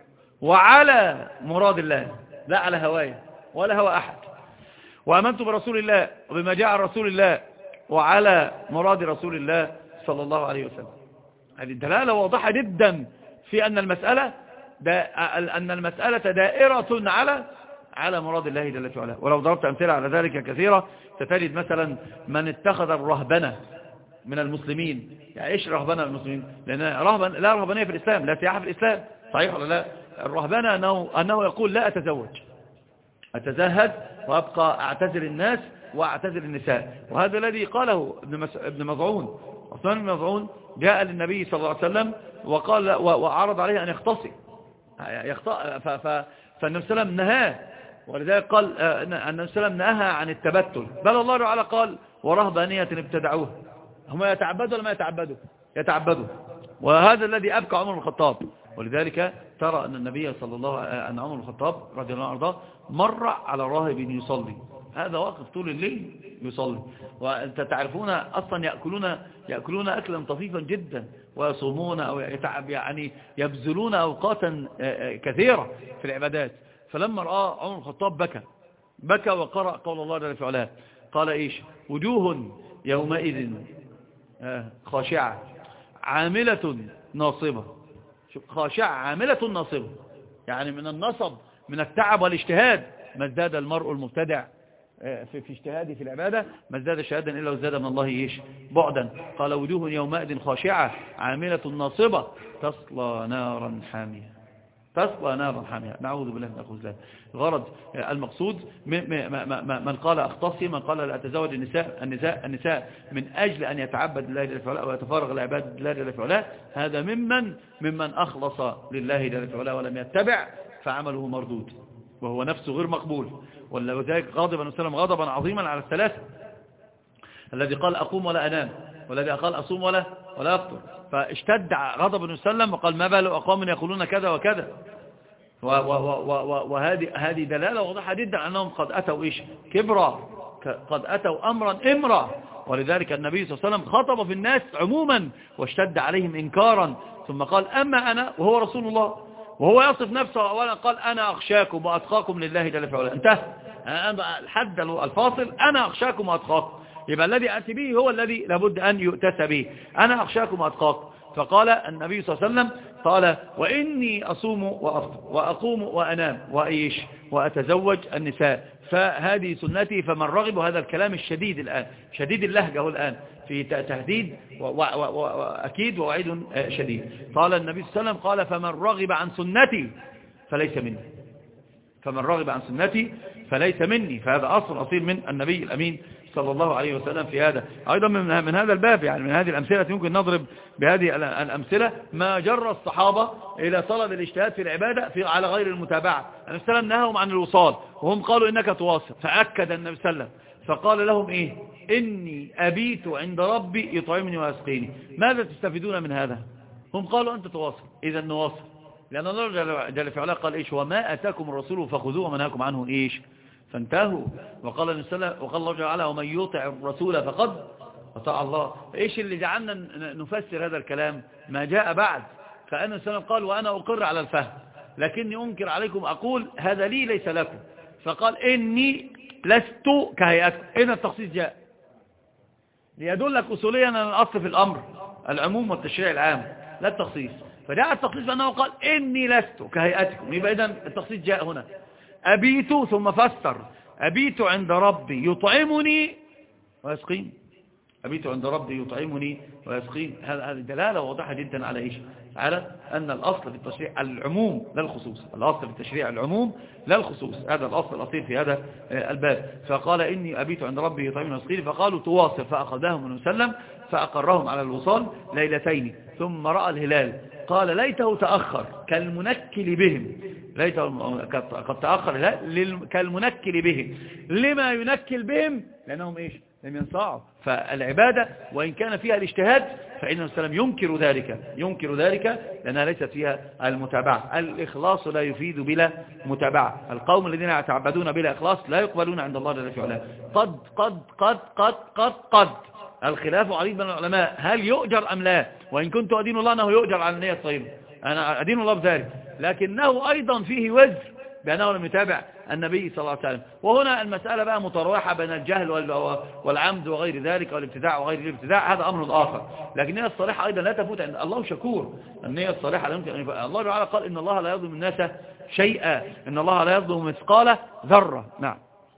وعلى مراد الله لا على هواية ولا هوى أحد، وآمنت برسول الله وبما جاء عن رسول الله وعلى مراد رسول الله صلى الله عليه وسلم. هذه الدلالة واضحة جدا في أن المسألة دا أن المسألة دائرة على على مراد الله جل وعلا. ولو ضربت أمثلة على ذلك كثيرة، ستجد مثلا من اتخذ الرهبنة من المسلمين. يعني إيش رهبنة المسلمين؟ لأن رهبن لا رهبنية في الإسلام، لا سياحة في الإسلام، صحيح ولا لا؟ الرهبنة أنه, أنه يقول لا أتزوج، أتزهد وأبقى أعتزل الناس وأعتزل النساء. وهذا الذي قاله ابن مظعون. عثمان بن مظعون جاء للنبي صلى الله عليه وسلم وقال وعرض عليه أن يختصي، فالنبي صلى الله عليه وسلم نهاه، ولذلك قال أن النبي صلى الله عليه وسلم نهى عن التبتل، بل الله تعالى قال ورهبانية ابتدعوها. هم يتعبدوا ولا ما يتعبدوا؟ يتعبدوا. وهذا الذي أبكى عمر بن الخطاب. ولذلك ترى أن النبي صلى الله عليه وسلم أن عمر بن الخطاب رضي الله عنه مر على راهب يصلي، هذا واقف طول الليل يصلي. وأنت تعرفون أصلا يأكلون يأكلون أكلا طفيفا جدا، ويصومون أو يتعب يعني يبذلون أوقاتا كثيرة في العبادات. فلما رأى عمر بن الخطاب بكى بكى وقرأ قول الله جل وعلا، قال إيش؟ وجوه يومئذ خاشعة عاملة ناصبة. خاشعة عاملة ناصبة، يعني من النصب من التعب والاجتهاد ما ازداد المرء المبتدع في, في اجتهاده في العبادة ما ازداد شهادا إلا وازداد من الله إيش؟ بعدا. قال وجوه يومئذ خاشعة عاملة ناصبة تصلى نارا حامية، تصلى نارا حامية. نعوذ بالله من الخذلان. الغرض المقصود من قال أختصي، من قال لا أتزوج النساء النساء النساء من أجل أن يتعبد لله جل وعلا ويتفارغ لعبادة الله جل وعلا، هذا ممن ممن أخلص لله جل وعلا ولم يتبع فعمله مردود وهو نفسه غير مقبول. ولذلك غاضب النبي صلى الله عليه وسلم غضبا عظيما على الثلاثة، الذي قال أقوم ولا أنام، والذي قال أصوم ولا ولا أفطر. فاشتد غضب النبي صلى الله عليه وسلم وقال ما بال أقوام يقولون كذا وكذا. وهذه هذه دلالة واضحة جدا أنهم قد أتوا إيش؟ كبرا، قد أتوا أمرا إمرا. ولذلك النبي صلى الله عليه وسلم خطب في الناس عموما واشتد عليهم إنكارا، ثم قال أما أنا، وهو رسول الله وهو يصف نفسه أولا قال أنا أخشاكم وأتقاكم لله جل وعلا. انتهى الحد الفاصل، أنا أخشاكم وأتقاكم. يبقى الذي أتي به هو الذي لابد أن يؤتسى به، أنا أخشاكم وأتقاكم. فقال النبي صلى الله عليه وسلم قال وإني أصوم وأفطر وأقوم وأنام وإيش وأتزوج النساء، فهذه سنتي فمن رغب. هذا الكلام الشديد الآن، شديد اللهجة الآن في تهديد وأكيد ووعيد شديد. قال النبي صلى الله عليه وسلم قال فمن رغب عن سنتي فليس مني، فمن رغب عن سنتي فليس مني. فهذا أصل أصيل من النبي الأمين صلى الله عليه وسلم في هذا. أيضا من, من هذا الباب، يعني من هذه الأمثلة يمكن نضرب بهذه الأمثلة ما جر الصحابة إلى طلب الاجتهاد في العبادة في على غير المتابعة. النبي صلى الله عليه وسلم نهاهم عن الوصال وهم قالوا إنك تواصل، فأكد النبي صلى الله عليه وسلم فقال لهم إيه؟ إني أبيت عند ربي يطعمني ويسقيني. ماذا تستفيدون من هذا؟ هم قالوا أنت تواصل، إذا نواصل، لأن الله جل في علاه قال إيش؟ وما أتاكم الرسول فخذوه وما نهاكم عنه إيش؟ فانتهوا. وقال وقال الله جل وعلا ومن يطع الرسول فقد أطاع الله. إيش اللي جعلنا نفسر هذا الكلام؟ ما جاء بعد. فأنا السلام قال وأنا أقر على الفهم لكني أنكر عليكم، أقول هذا لي ليس لكم. فقال إني لست كهيئتكم. إن التخصيص جاء ليدلك أصوليا أن الأصل في الأمر العموم والتشريع العام لا التخصيص. فجاء التخصيص بأنه قال إني لست كهيئتكم، يبقى إذن التخصيص جاء هنا. أبيت ثم فسر أبيت عند ربي يطعمني ويسقيني، أبيت عند ربي يطعمني ويسقيني. هذه دلالة واضحة جدا على إيش؟ على أن الأصل في التشريع العموم لا الخصوص، الأصل في التشريع العموم لا الخصوص. هذا الأصل الأصيل في هذا الباب. فقال إني أبيت عند ربي يطعمني ويسقيني، فقالوا تواصل، فأخذهم النبي صلى الله عليه وسلم فأقرهم على الوصال ليلتين، ثم رأى الهلال قال ليته تأخر كالمنكل بهم، ليته قد تأخر الهلال كالمنكل بهم. لما ينكل بهم؟ لأنهم إيش؟ لم ينصاعوا. فالعبادة وإن كان فيها الاجتهاد فإنه السلام ينكر ذلك، ينكر ذلك لأنها ليست فيها المتابعة. الإخلاص لا يفيد بلا متابعة. القوم الذين يتعبدون بلا إخلاص لا يقبلون عند الله جل وعلا. قد قد قد قد قد قد الخلاف عريض بين العلماء هل يؤجر أم لا، وإن كنت أدين الله أنه يؤجر على النية الطيبة، أنا أدين الله بذلك، لكنه أيضا فيه وزر بأنه لم يتابع النبي صلى الله عليه وسلم. وهنا المسألة بقى متراوحة بين الجهل والعمد وغير ذلك والابتداع وغير الابتداع، هذا أمر آخر. لكن النية الصالحة أيضا لا تفوت عند الله شكور. النية الصالحة لا يمكن أن يفوت. الله تعالى قال إن الله لا يظلم الناس شيئا، إن الله لا يظلم مثقال ذرة. نعم،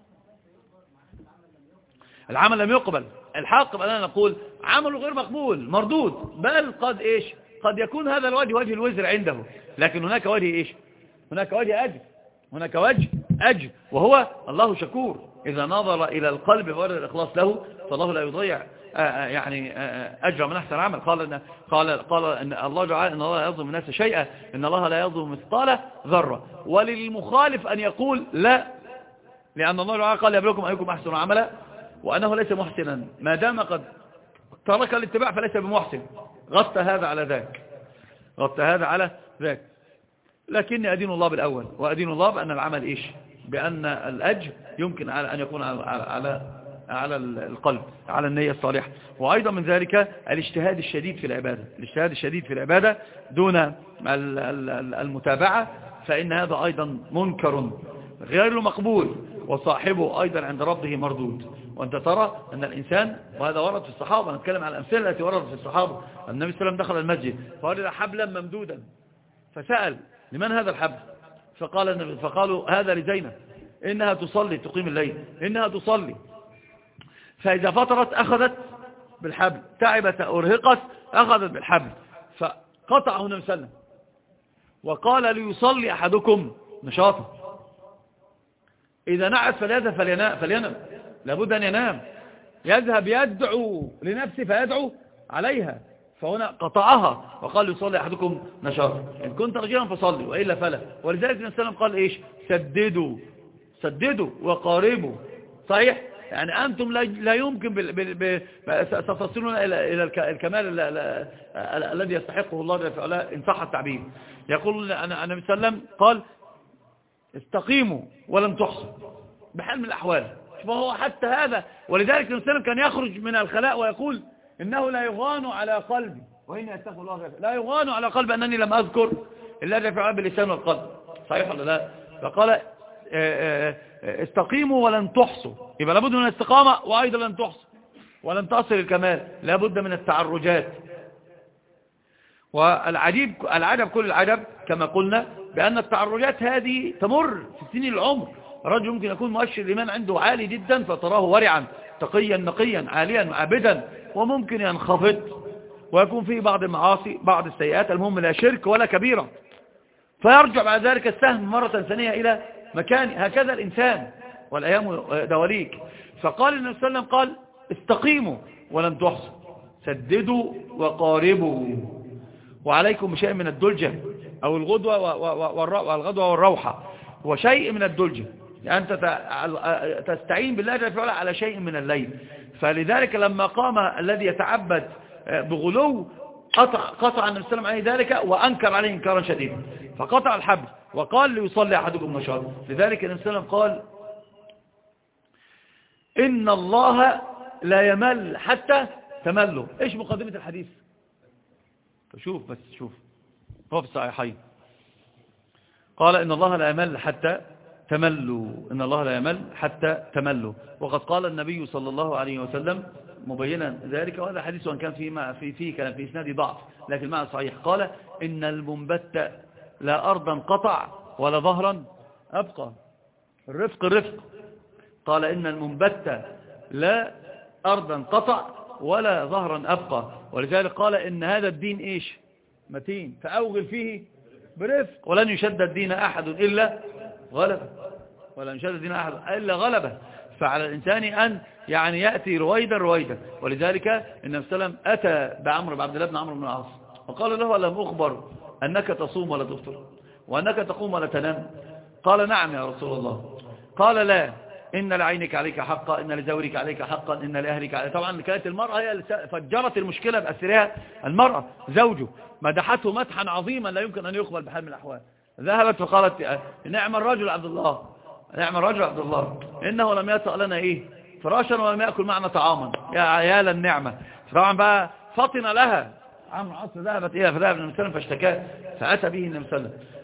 العمل لم يقبل، الحق بأننا نقول عمله غير مقبول مردود، بل قد إيش قد يكون هذا الوجه وجه الوزر عنده، لكن هناك وجه إيش هناك وجه أجر، هناك وجه أجر وهو الله شكور. إذا نظر إلى القلب بورد الإخلاص له فالله لا يضيع يعني أجر من أحسن عمل. قال إن قال قال إن الله تعالى إن الله لا يظلم الناس شيئا، إن الله لا يظلم مثقال ذرة. وللمخالف أن يقول لا، لأن الله تعالى قال يبلوكم أيكم أحسن عملا وأنه ليس محسنا، ما دام قد ترك الاتباع فليس بمحسن. غطى هذا على ذاك، غطى هذا على ذاك. لكني أدين الله بالأول، وأدين الله بأن العمل إيش بأن الأجر يمكن أن يكون على على على القلب، على النية الصالحة. وأيضا من ذلك الاجتهاد الشديد في العبادة، الاجتهاد الشديد في العبادة دون المتابعة، فإن هذا أيضا منكر غير مقبول، وصاحبه أيضا عند ربه مردود. وأنت ترى أن الإنسان، وهذا ورد في الصحابة، نتكلم عن الأمثلة التي وردت في الصحابة. النبي صلى الله عليه وسلم دخل المسجد فوجد حبلا ممدودا فسأل لمن هذا الحبل؟ فقال النبي فقالوا هذا لزينب إنها تصلي تقيم الليل، إنها تصلي، فإذا فطرت أخذت بالحبل، تعبت أرهقت أخذت بالحبل، فقطعه النبي صلى الله عليه وسلم وقال ليصلي أحدكم نشاطا، إذا نعس فليذهب فلينام, فلينام. لابد أن ينام، يذهب يدعو لنفسه فيدعو عليها، فهنا قطعها وقال يصلي أحدكم نشاطا، إن كنت رجلا فصلي وإلا فلا. ولذلك النبي صلى الله عليه وسلم قال إيش سددوا سددوا وقاربوا. صحيح، يعني أنتم لا يمكن بال... بال... ب... ستصلون إلى إلى الكمال الذي يستحقه الله جل وعلا إن صح التعبير. يقول النبي صلى الله عليه وسلم قال استقيموا ولن تحصوا بحال من الأحوال. فهو حتى هذا، ولذلك النبي صلى الله عليه وسلم كان يخرج من الخلاء ويقول إنه لا يغان على قلبي وإني أستغفر الله، لا يغان على قلبي أنني لم أذكر إلا جفع باللسان والقلب. صحيح ولا لا؟ فقال استقيموا ولن تحصوا، يبقى لابد من الاستقامة وأيضا لن تحصوا ولن تصل الكمال، لابد من التعرجات. والعجيب العجب كل العجب كما قلنا بأن التعرجات هذه تمر في سنين العمر. رجل ممكن يكون مؤشر الإيمان عنده عالي جدا فتراه ورعا تقيا نقيا عاليا عابدا، وممكن ينخفض ويكون فيه بعض المعاصي بعض السيئات، المهم لا شرك ولا كبيرة، فيرجع بعد ذلك السهم مرة ثانية إلى مكان. هكذا الإنسان والأيام دواليك. فقال النبي صلى الله عليه وسلم قال استقيموا ولن تحصوا، سددوا وقاربوا، وعليكم بشيء من الدلجة أو الغدوة والغدوة والروحة، وشيء من الدلجة، يعني أنت تستعين بالله جل وعلا على شيء من الليل. فلذلك لما قام الذي يتعبد بغلو قطع, قطع النبي صلى الله عليه وسلم عليه ذلك وأنكر عليه إنكارا شديدا، فقطع الحبل وقال ليصلي أحدكم نشاطا. لذلك النبي صلى الله عليه وسلم قال إن الله لا يمل حتى تملوا. إيش مقدمة الحديث؟ شوف بس شوف، هو في الصحيحين قال إن الله لا يمل حتى تملوا، إن الله لا يمل حتى تملوا. وقد قال النبي صلى الله عليه وسلم مبينا ذلك، وهذا حديث وان كان فيه في فيه كلام في اسناد ضعف لكن المعنى صحيح. قال إن المنبت لا أرضا قطع ولا ظهرا أبقى. الرفق الرفق. قال إن المنبت لا أرضا قطع ولا ظهرا أبقى. ولذلك قال إن هذا الدين إيش متين فأوغل فيه برفق، ولن يشد الدين أحد إلا غلبه، ولن يشد الدين أحد إلا غلبه. فعلى الإنسان أن يعني يأتي رويدا رويدا. ولذلك النبي صلى الله عليه وسلم أتى بعمرو بن عبد الله بن عمرو بن العاص وقال له ألم أخبر أنك تصوم ولا تفطر وأنك تقوم ولا تنام؟ قال نعم يا رسول الله. قال لا، إن لعينك عليك حقا، إن لزورك عليك حقا، إن لأهلك عليك. طبعا كانت المرأة هي اللي فجرت المشكلة بأسرها. المرأة زوجه مدحته مدحا عظيما لا يمكن أن يقبل بحال من الأحوال. ذهبت فقالت نعم الرجل عبد الله، نعم الرجل عبد الله، إنه لم يطأ لنا إيه فراشا ولم يأكل معنا طعاما، يا عيال النعمة. طبعا بقى فطن لها عمرو عاص، ذهبت إلى فذهب النبي صلى الله عليه وسلم فاشتكاه، فأتى به النبي صلى الله عليه وسلم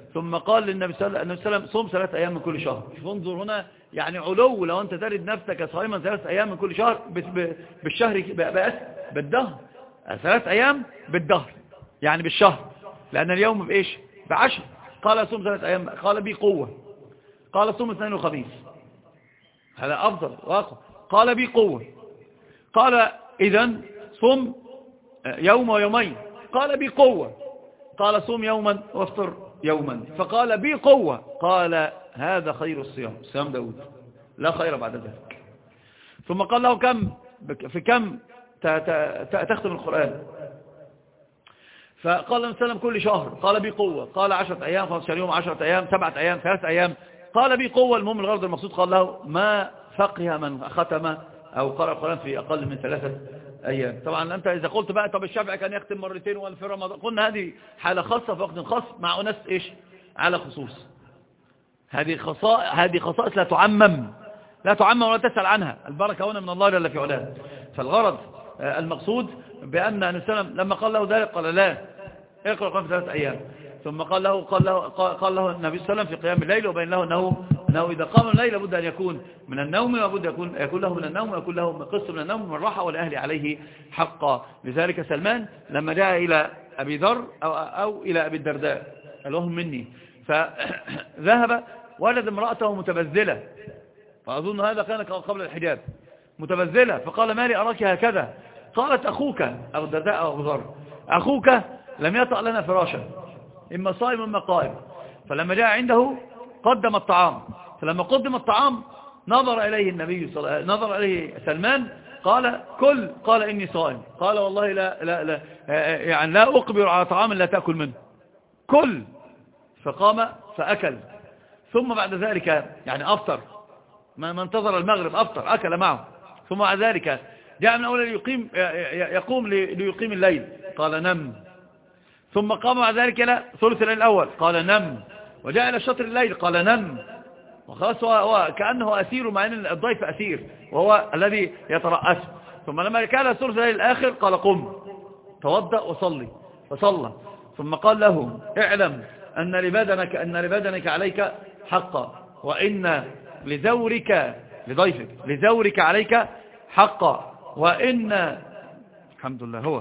ثم قال للنبي صلى الله عليه وسلم صوم ثلاث أيام من كل شهر. فانظر هنا يعني علو، لو أنت ترد نفسك صائما ثلاث أيام من كل شهر بالشهر بأس بالدهر، ثلاث أيام بالدهر يعني بالشهر، لأن اليوم بإيش بعشر. قال صوم ثلاث أيام، قال بي قوة. قال صوم اثنين وخميس، هذا أفضل وأقوى. قال بي قوة. قال إذن صوم يوم ويومين. قال بي قوة. قال صوم يوما وافطر يوما. فقال بي قوة. قال هذا خير الصيام، صيام داود، لا خير بعد ذلك. ثم قال له كم في كم تختم القرآن؟ فقال النبي صلى الله عليه وسلم كل شهر. قال بي قوة. قال عشرة أيام، خمسة عشر يوم، عشرة أيام، سبعة أيام، ثلاثة أيام. قال بي قوة. المهم الغرض المقصود قال له ما فقه من ختم أو قرأ القرآن في أقل من ثلاثة أيام. طبعا أنت إذا قلت بقى طب الشافعي كان يختم مرتين ولا في رمضان، قلنا هذه حالة خاصة في وقت خاص مع أناس إيش على خصوص. هذه خصائص هذه خصائص لا تعمم، لا تعمم ولا تسأل عنها. البركة هنا من الله جل في علاه. فالغرض المقصود بأن النبي صلى الله عليه وسلم لما قال له ذلك قال لا، اقرأ القرآن في ثلاثة أيام. ثم قال له قال له قال له النبي صلى الله عليه وسلم في قيام الليل، وبين له أنه أنه إذا قام الليل لابد أن يكون من النوم، لابد يكون يكون له من النوم، ويكون له قسط من النوم من راحة، ولأهل عليه حقا. لذلك سلمان لما جاء إلى أبي ذر أو, أو إلى أبي الدرداء قال لهم مني، فذهب وجد امرأته متبذلة، فأظن هذا كان قبل الحجاب، متبذلة. فقال ما لي أراك هكذا؟ قالت أخوك أبو الدرداء أو أبو ذر، أخوك لم يطأ لنا فراشا، إما صائم إما قائم. فلما جاء عنده قدم الطعام، فلما قدم الطعام نظر إليه النبي صلى الله عليه وسلم، نظر إليه سلمان، قال كل، قال إني صائم. قال والله لا لا لا يعني لا أقبل على طعام لا تأكل منه، كل. فقام فأكل. ثم بعد ذلك يعني أفطر، ما انتظر المغرب أفطر، أكل معه. ثم بعد ذلك جاء من أولا ليقيم يقوم ليقيم الليل، قال نم. ثم قام بعد ذلك إلى ثلث الليل الأول، قال نم. وجاء إلى شطر الليل قال نم. وخلاص هو كأنه أسير، مع أن الضيف أسير وهو الذي يترأس. ثم لما كان ثلث الليل الآخر قال قم توضأ وصلي، فصلى. ثم قال له اعلم أن لبدنك أن لبدنك عليك حقا، وإن لزورك لضيفك لزورك عليك حقا، وإن الحمد لله هو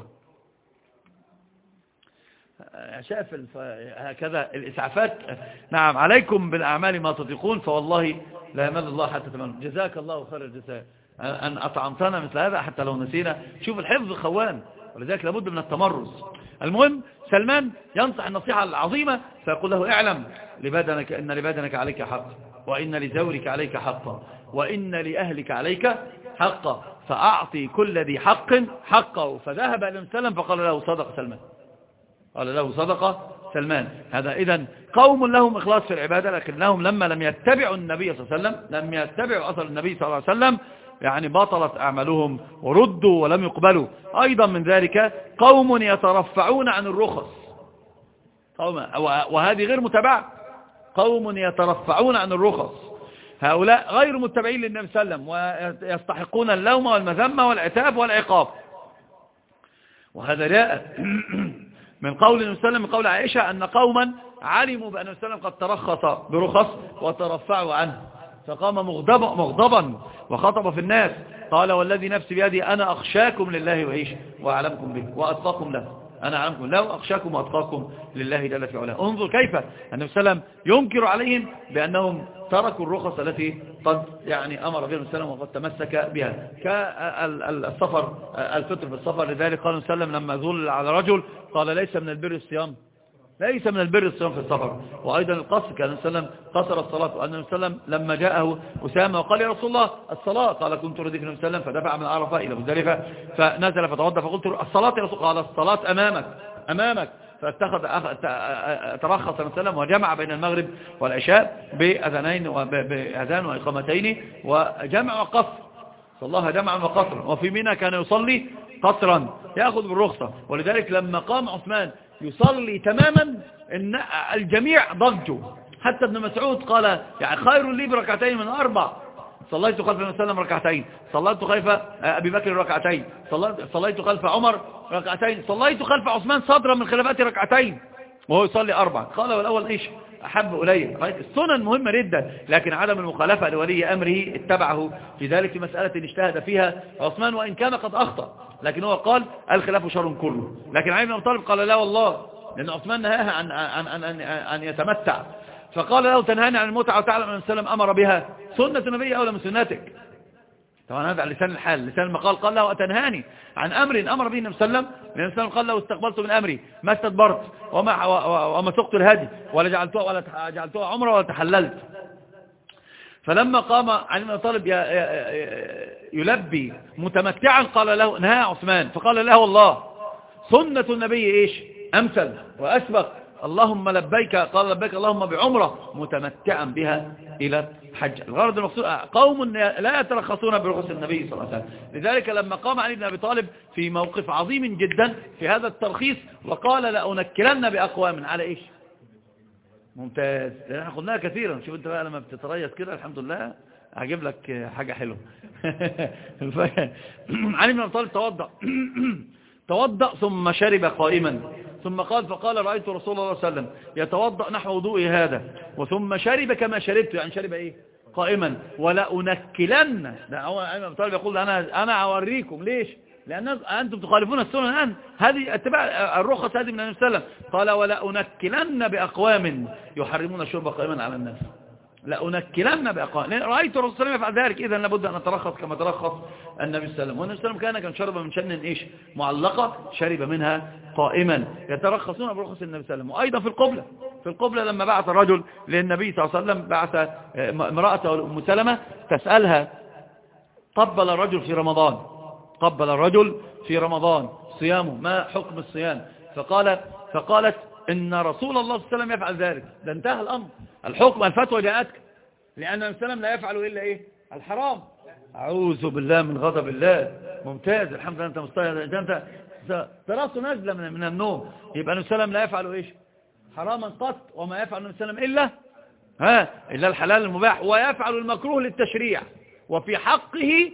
شاف هكذا الإسعافات. نعم عليكم بالأعمال ما تطيقون، فوالله لا يمل الله حتى تمنوا. جزاك الله خير الجزاء أن أطعمتنا مثل هذا حتى لو نسينا. شوف الحفظ خوان، ولذلك لابد من التمرس. المهم سلمان ينصح النصيحة العظيمة، فيقول له اعلم لبدنك أن لبدنك عليك حق، وإن لزورك عليك حقا، وإن لأهلك عليك حقا، فأعطي كل ذي حق حقه. فذهب إلى سلم فقال له صدق سلمان، قال له صدق سلمان. هذا إذن قوم لهم إخلاص في العبادة، لكنهم لما لم يتبعوا النبي صلى الله عليه وسلم، لم يتبعوا أثر النبي صلى الله عليه وسلم، يعني بطلت أعمالهم وردوا ولم يقبلوا. أيضا من ذلك قوم يترفعون عن الرخص، قوم وهذه غير متبعة، قوم يترفعون عن الرخص، هؤلاء غير متبعين للنبي صلى الله عليه وسلم، ويستحقون اللوم والمذمة والعتاب والعقاب. وهذا جاء من قول النبي صلى الله عليه وسلم، من قول عائشة، أن قوما علموا بأن النبي صلى الله عليه وسلم قد ترخص برخص وترفعوا عنه، فقام مغضبا, مغضبا وخطب في الناس، قال والذي نفسي بيدي أنا أخشاكم لله وإيش وأعلمكم به وأتقاكم له، أنا أعلمكم له وأخشاكم وأتقاكم لله جل في علاه. انظر كيف النبي صلى الله عليه وسلم ينكر عليهم بأنهم تركوا الرخص التي قد يعني أمر بها النبي صلى الله عليه وسلم وقد تمسك بها، كالسفر، الفطر بالسفر. لذلك قال النبي صلى الله عليه وسلم لما ذل على رجل قال ليس من البر الصيام، ليس من البر الصيام في السفر. وأيضا القصر، كان النبي صلى الله عليه وسلم قصر الصلاة، وأن النبي صلى الله عليه وسلم لما جاءه أسامة وقال يا رسول الله الصلاة، قال كنت رديف النبي صلى الله عليه وسلم، فدفع من عرفة إلى مزدلفة فنزل فتوضأ، فقلت الصلاة يا رسول، قال الصلاة أمامك أمامك فاتخذ ترخص النبي صلى الله عليه وسلم وجمع بين المغرب والعشاء بأذانين وبأذان وإقامتين، وجمع وقصر، صلاها جمعا وقصرا. وفي منى كان يصلي قصرا يأخذ بالرخصة. ولذلك لما قام عثمان يصلي تماما إن الجميع ضجوا، حتى ابن مسعود قال يعني خير لي بركعتين من أربع، صليت خلف النبي صلى الله عليه وسلم ركعتين، صليت خلف أبي بكر ركعتين، صليت خلف عمر ركعتين، صليت خلف عثمان صدرا من خلافات ركعتين وهو يصلي أربع. قال والأول إيش أحب إلي. السنن مهمة جدا، لكن عدم المخالفة لولي أمره اتبعه في ذلك في مسألة اجتهد فيها عثمان وإن كان قد أخطأ، لكن هو قال الخلاف شر كله. لكن علي بن أبي طالب قال لا والله، لأن عثمان نهاها عن, عن, عن, عن, أن يتمتع، فقال له تنهاني عن المتعة وتعلم أن السلام أمر بها، سنة النبي أولى من سنتك. طبعا هذا لسان الحال، لسان المقال قال له أتنهاني عن أمر أمر به النبي صلى الله عليه وسلم، لأن النبي قال له استقبلت من أمري ما استدبرت وما, وما سقت الهدي ولا جعلتها ولا جعلتها عمره ولا تحللت. فلما قام علي بن أبي طالب يلبي متمتعا قال له نهى عثمان، فقال له والله سنة النبي إيش أمثل وأسبق، اللهم لبيك، قال لبيك اللهم بعمرة متمتعا بها إلى حج. الغرض المقصود قوم لا يترخصون برخص النبي صلى الله عليه وسلم. لذلك لما قام علي بن أبي طالب في موقف عظيم جدا في هذا الترخيص وقال لأنكلن بأقوام على إيش ممتاز، لأن احنا قلناها كثيرا. شوف انت بقى لما بتتريث كده الحمد لله هجيب لك حاجة حلوة. علي بن أبي طالب توضأ توضأ ثم شرب قائما، ثم قال فقال رأيت رسول الله صلى الله عليه وسلم يتوضأ نحو وضوئي هذا وثم شرب كما شربت، يعني شرب ايه قائما، ولا أنكلن. ده هو علي بن أبي طالب يقول أنا أنا أوريكم ليش، لأن أنتم تخالفون السنة الآن، هذه اتباع الرخص هذه من النبي صلى الله عليه وسلم. قال ولا أنكلن بأقوام يحرمون الشرب قائما على الناس، لا أنكلن بأقوام، رأيت الرسول صلى الله عليه وسلم يفعل ذلك، إذا لابد أن نترخص كما ترخص النبي صلى الله عليه وسلم. والنبي صلى الله عليه وسلم كان كان شرب من شن إيش معلقة شرب منها قائما، يترخصون برخص النبي صلى الله عليه وسلم. وأيضا في القبلة، في القبلة لما بعث الرجل للنبي صلى الله عليه وسلم بعث امرأته أم سلمة تسألها قبل الرجل في رمضان قبل الرجل في رمضان صيامه ما حكم الصيام، فقال فقالت إن رسول الله صلى الله عليه وسلم يفعل ذلك. ده انتهى الأمر، الحكم الفتوى جاءتك، لأن النبي صلى الله عليه وسلم لا يفعل إلا إيه الحرام. أعوذ بالله من غضب الله. ممتاز، الحمد لله أنت مستيقظ، أنت تراسه نازلة من, من النوم. يبقى النبي صلى الله عليه وسلم لا يفعل إيش حراما قط، وما يفعل النبي صلى الله عليه وسلم إلا ها إلا الحلال المباح، ويفعل المكروه للتشريع، وفي حقه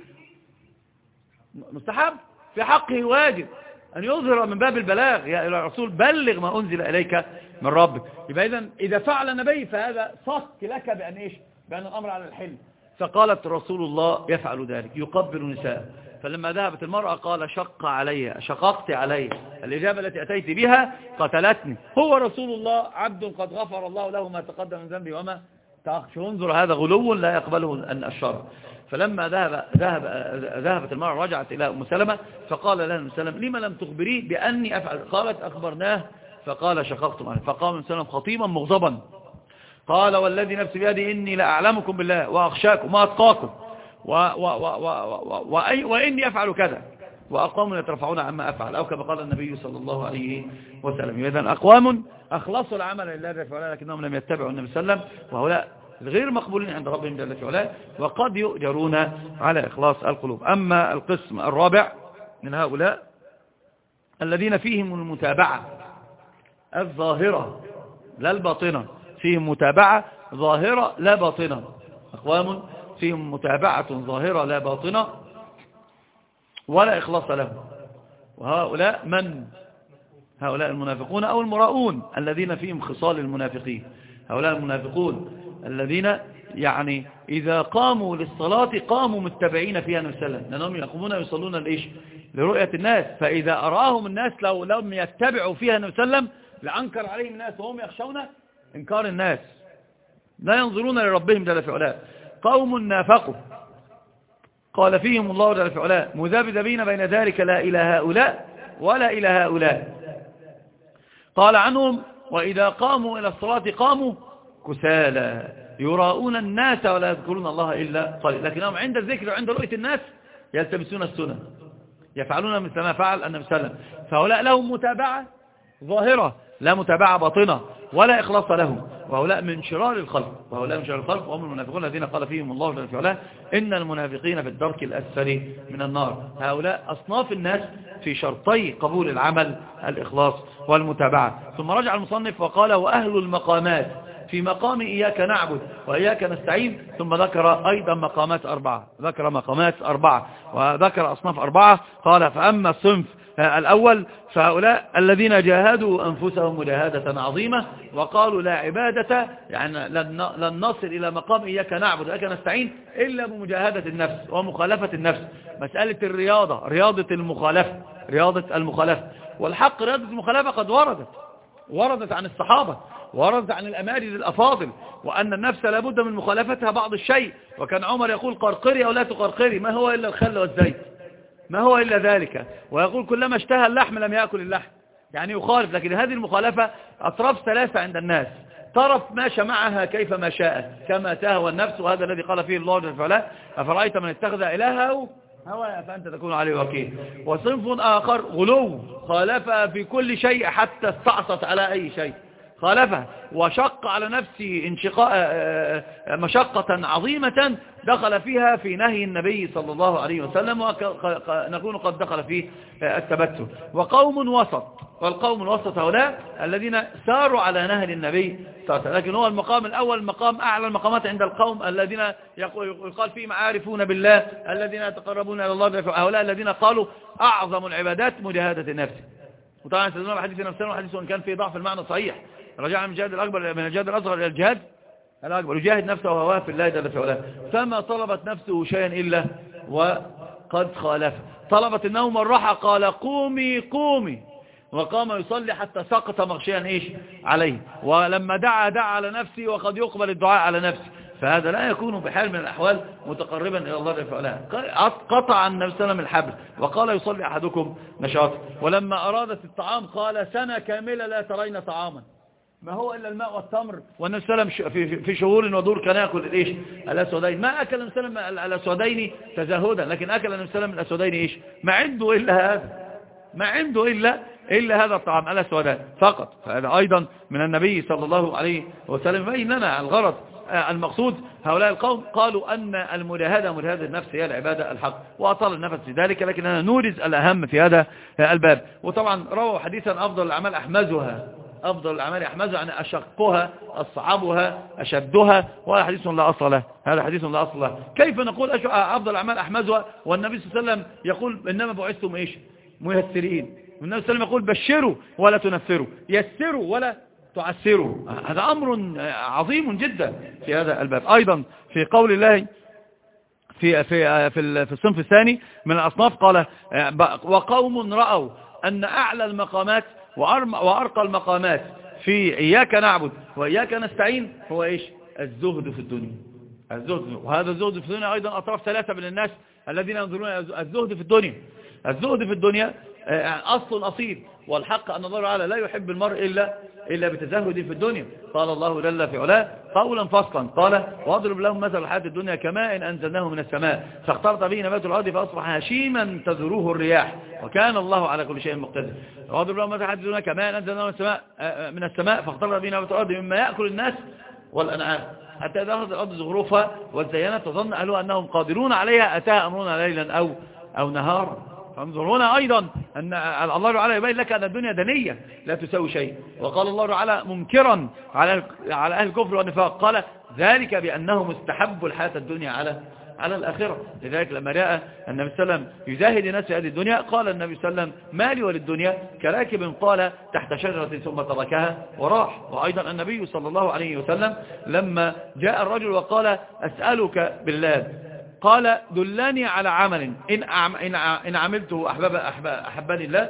مستحب، في حقه واجب أن يظهر من باب البلاغ، يا إلى الرسول بلغ ما أنزل إليك من ربك. يبقى إذن إذا فعل النبي فهذا صك لك بأن إيش بأن الأمر على الحل. فقالت رسول الله يفعل ذلك يقبل نساء. فلما ذهبت المرأة قال شق علي شققت علي، الإجابة التي أتيت بها قتلتني، هو رسول الله عبد قد غفر الله له ما تقدم من ذنبي وما تأخر. انظر هذا غلو لا يقبله الشرع. فلما ذهب ذهب ذهبت المرأة رجعت إلى أم سلمة فقال لها أم سلمة لما لم تخبريه بأني أفعل؟ قالت أخبرناه فقال شققت معه. فقام أم سلمة خطيبا مغضبا قال والذي نفسي بيدي إني لأعلمكم بالله وأخشاكم وأتقاكم و و و و و وإني أفعل كذا، وأقوام يترفعون عما أفعل، أو كما قال النبي صلى الله عليه وسلم. إذن أقوام أخلصوا العمل لله جل وعلا لكنهم لم يتبعوا النبي صلى الله عليه وسلم، وهؤلاء غير مقبولين عند ربهم جل وعلا، وقد يؤجرون على إخلاص القلوب. أما القسم الرابع من هؤلاء الذين فيهم المتابعة الظاهرة لا الباطنة، فيهم متابعة ظاهرة لا باطنة، أقوام فيهم متابعة ظاهرة لا باطنة ولا إخلاص لهم. وهؤلاء من؟ هؤلاء المنافقون أو المراؤون الذين فيهم خصال المنافقين. هؤلاء المنافقون الذين يعني إذا قاموا للصلاة قاموا متبعين فيها النبي صلى الله عليه وسلم، لأنهم يقومون يصلون لإيش؟ لرؤية الناس. فإذا أراهم الناس لو لم يتبعوا فيها النبي صلى الله عليه وسلم لأنكر عليهم الناس، وهم يخشون إنكار الناس، لا ينظرون لربهم جل وعلا. قوم نافقوا قال فيهم الله جل وعلا مذبذبين بين ذلك لا إلى هؤلاء ولا إلى هؤلاء. قال عنهم وإذا قاموا إلى الصلاة قاموا كسالى يراؤون الناس ولا يذكرون الله إلا قليلا، لكنهم عند الذكر وعند رؤية الناس يلتبسون السنن، يفعلون مثل ما فعل النبي صلى الله عليه وسلم. فهؤلاء لهم متابعة ظاهرة لا متابعة باطنة ولا إخلاص لهم، وهؤلاء من شرار الخلق، وهؤلاء من شرار الخلق وهم المنافقون الذين قال فيهم الله جل وعلا إن المنافقين في الدرك الأسفل من النار. هؤلاء أصناف الناس في شرطي قبول العمل الإخلاص والمتابعة. ثم رجع المصنف وقال وأهل المقامات في مقام إياك نعبد وإياك نستعين، ثم ذكر أيضا مقامات أربعة، ذكر مقامات أربعة وذكر أصناف أربعة. قال فأما الصنف الأول فهؤلاء الذين جاهدوا أنفسهم مجاهدة عظيمة وقالوا لا عبادة، يعني لن نصل إلى مقام إياك نعبد وإياك نستعين إلا بمجاهدة النفس ومخالفة النفس. مسألة الرياضة، رياضة المخالفة، رياضة المخالفة. والحق رياضة المخالفة قد وردت وردت عن الصحابة، وردت عن الأماجد الأفاضل، وأن النفس لابد من مخالفتها بعض الشيء. وكان عمر يقول قرقري أو لا تقرقري، ما هو إلا الخل والزيت، ما هو إلا ذلك. ويقول كلما اشتهى اللحم لم يأكل اللحم، يعني يخالف. لكن هذه المخالفة أطراف ثلاثة عند الناس، طرف ماشى معها كيف ما شاء كما تهوى النفس، وهذا الذي قال فيه الله جل وعلا أفرأيت من اتخذ إلهه هواه فأنت تكون عليه وكيل. وصنف آخر غلو، خالف في كل شيء حتى استعصت على أي شيء، خالفها وشق على نفسه انشقاء مشقة عظيمة دخل فيها في نهي النبي صلى الله عليه وسلم، ونكون قد دخل فيه التبتل. وقوم وسط، والقوم الوسط هؤلاء الذين ساروا على نهي النبي صلى الله عليه وسلم. لكن هو المقام الأول، المقام أعلى المقامات عند القوم الذين يقال فيهم عارفون بالله، الذين يتقربون إلى الله، هؤلاء الذين قالوا أعظم العبادات مجاهدة النفس. وطبعا سيدنا الحديث نفسه وحديث وإن كان فيه ضعف المعنى صحيح، رجع من الجهاد الأكبر من الجهاد الأصغر إلى الجهاد الأكبر، يجاهد نفسه وهواه في الله جل وعلا. فما طلبت نفسه شيئا إلا وقد خالف. طلبت النوم والراحة قال قومي قومي، وقام يصلي حتى سقط مغشيا إيش عليه. ولما دعا دعا على نفسه، وقد يقبل الدعاء على نفسه، فهذا لا يكون بحال من الأحوال متقربا إلى الله جل وعلا. قطع النبي صلى الله عليه وسلم الحبل وقال يصلي أحدكم نشاطا. ولما أرادت الطعام قال سنة كاملة لا ترين طعاما، ما هو إلا الماء والتمر. والنبي صلى الله عليه وسلم في شهور ودور كان يأكل الإيش الأسودين. ما أكل النبي صلى الله عليه وسلم الأسودين تزهدا، لكن أكل النبي صلى الله عليه وسلم الأسودين إيش، ما عنده إلا هذا، ما عنده إلا إلا هذا الطعام الأسودان فقط. فهذا أيضا من النبي صلى الله عليه وسلم بين لنا الغرض المقصود. هؤلاء القوم قالوا أن المجاهدة مجاهدة النفس هي العبادة الحق، وأطال النفس في ذلك. لكننا نورز الأهم في هذا الباب. وطبعا رووا حديثا أفضل الأعمال أحمزها، أفضل الأعمال أحمزها يعني أشقها أصعبها أشدها، وهذا حديث لا أصل له، هذا حديث لا أصل له. كيف نقول أفضل الأعمال أحمزها والنبي صلى الله عليه وسلم يقول إنما بعثتم إيش ميسرين، والنبي صلى الله عليه وسلم يقول بشروا ولا تنفروا، يسروا ولا تعسروا. هذا أمر عظيم جدا في هذا الباب. أيضا في قول الله في في في الصنف الثاني من الأصناف قال وقوم رأوا أن أعلى المقامات وأرقى المقامات في إياك نعبد وإياك نستعين هو إيش الزهد في الدنيا. الزهد، وهذا الزهد في الدنيا أيضا أطراف ثلاثة من الناس الذين ينظرون الزهد في الدنيا. الزهد في الدنيا أصل أصيل، والحق أن الله تعالى لا يحب المرء إلا إلا بتزهد في الدنيا. قال الله جل في علاه قولا فصلا قال واضرب لهم مثل الحياة الدنيا كماء أنزلناه من السماء فاختلط به نبات الأرض فأصبح هشيما تذروه الرياح وكان الله على كل شيء مقتدر. واضرب لهم مثل الحياة الدنيا كماء أنزلناه من السماء من السماء فاختلط به نبات الأرض مما يأكل الناس والأنعام حتى إذا أخذت الأرض زخرفها وزينت وظن أهلها أنهم قادرون عليها أتاها أمرنا ليلا أو أو نهارا. فانظر هنا أيضا أن الله تعالى يبين لك أن الدنيا دنية لا تساوي شيء. وقال الله تعالى منكرا على على أهل الكفر والنفاق قال ذلك بأنهم استحبوا الحياة الدنيا على على الآخرة. لذلك لما رأى النبي صلى الله عليه وسلم يزاهد الناس في هذه الدنيا قال النبي صلى الله عليه وسلم مالي وللدنيا كراكب قال تحت شجرة ثم تركها وراح. وأيضا النبي صلى الله عليه وسلم لما جاء الرجل وقال أسألك بالله قال دلني على عمل إن إن عملته أحبب أحبني الله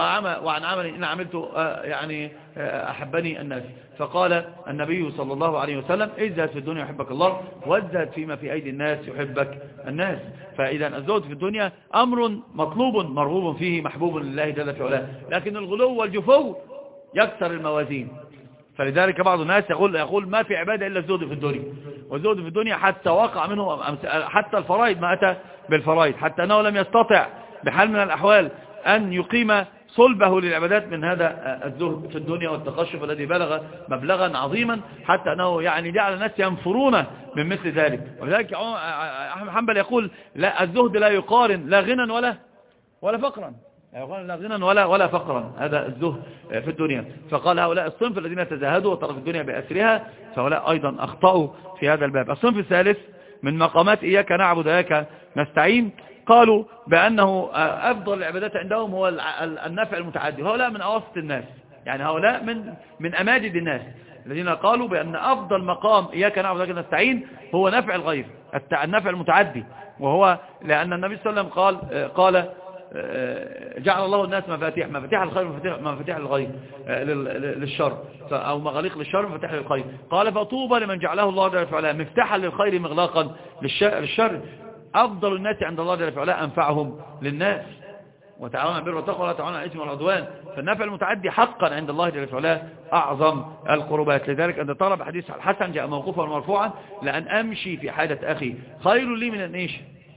وعن عمل إن عملته يعني أحبني الناس. فقال النبي صلى الله عليه وسلم ازهد في الدنيا يحبك الله وازهد فيما في أيدي الناس يحبك الناس. فإذا الزهد في الدنيا أمر مطلوب مرغوب فيه محبوب لله جل في علاه، لكن الغلو والجفو يكسر الموازين. فلذلك بعض الناس يقول يقول ما في عبادة إلا الزهد في الدنيا، والزهد في الدنيا حتى وقع منه حتى الفرائض ما أتى بالفرائض، حتى أنه لم يستطع بحال من الأحوال أن يقيم صلبه للعبادات من هذا الزهد في الدنيا والتقشف الذي بلغ مبلغا عظيما حتى أنه يعني جعل الناس ينفرون من مثل ذلك. ولذلك أحمد حنبل يقول لا الزهد لا يقارن لا غنى ولا ولا فقرا، لا غنى ولا ولا فقرا، هذا الزهد في الدنيا. فقال هؤلاء الصنف الذين تزاهدوا وتركوا الدنيا بأسرها فهؤلاء أيضا أخطأوا في هذا الباب. الصنف الثالث من مقامات إياك نعبد وإياك نستعين قالوا بأنه أفضل العبادات عندهم هو النفع المتعدي. هؤلاء من أواسط الناس، يعني هؤلاء من من أماجد الناس الذين قالوا بأن أفضل مقام إياك نعبد وإياك نستعين هو نفع الغير، النفع المتعدي. وهو لأن النبي صلى الله عليه وسلم قال قال جعل الله الناس مفاتيح مفاتيح الخير مفاتيح الغير للشر، أو مغاليق للشر مفاتيح للخير. قال فطوبى لمن جعله الله جل وعلا مفتاحا للخير مغلاقا للشر. أفضل الناس عند الله جل وعلا أنفعهم للناس، وتعاون على البر والتقوى ولا تعاون على الإثم والعدوان. فالنفع المتعدي حقا عند الله جل وعلا أعظم القربات. لذلك أنت ترى بحديث الحسن جاء موقوفا ومرفوعا: لأن أمشي في حاجة أخي خير لي من أن إيش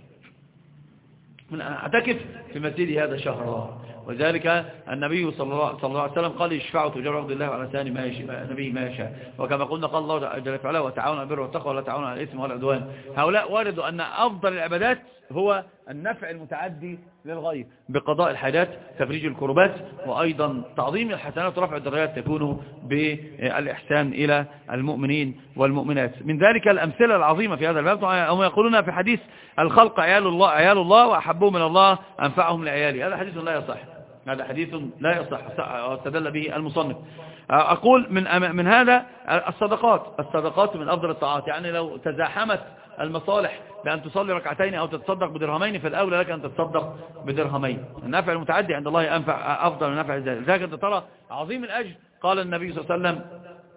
من أن أعتكف في مسجد هذا شهرا. وذلك النبي صلى الله عليه وسلم قال: يشفعوا تجار عبد الله على لسان ما يشاء نبي ما يشاء. وكما قلنا قال الله جل وعلا: وتعاونوا على البر والتقوى ولا تعاونوا على الإثم والعدوان. هؤلاء وردوا أن أفضل العبادات هو النفع المتعدي للغير بقضاء الحاجات، تفريج الكربات، وأيضا تعظيم الحسنات ورفع الدرجات تكون بالإحسان إلى المؤمنين والمؤمنات. من ذلك الأمثلة العظيمة في هذا الباب، هم يقولون في حديث: الخلق عيال الله عيال الله وأحبهم من الله أنفعهم لعيالي. هذا حديث لا يصح، هذا حديث لا يصح واستدل به المصنف. أقول من من هذا الصدقات الصدقات من أفضل الطاعات. يعني لو تزاحمت المصالح بأن تصلي ركعتين أو تتصدق بدرهمين، فالأولى لك أن تتصدق بدرهمين. النفع المتعدي عند الله أنفع أفضل من نفع الزائد. لذلك أنت ترى عظيم الأجر. قال النبي صلى الله عليه وسلم: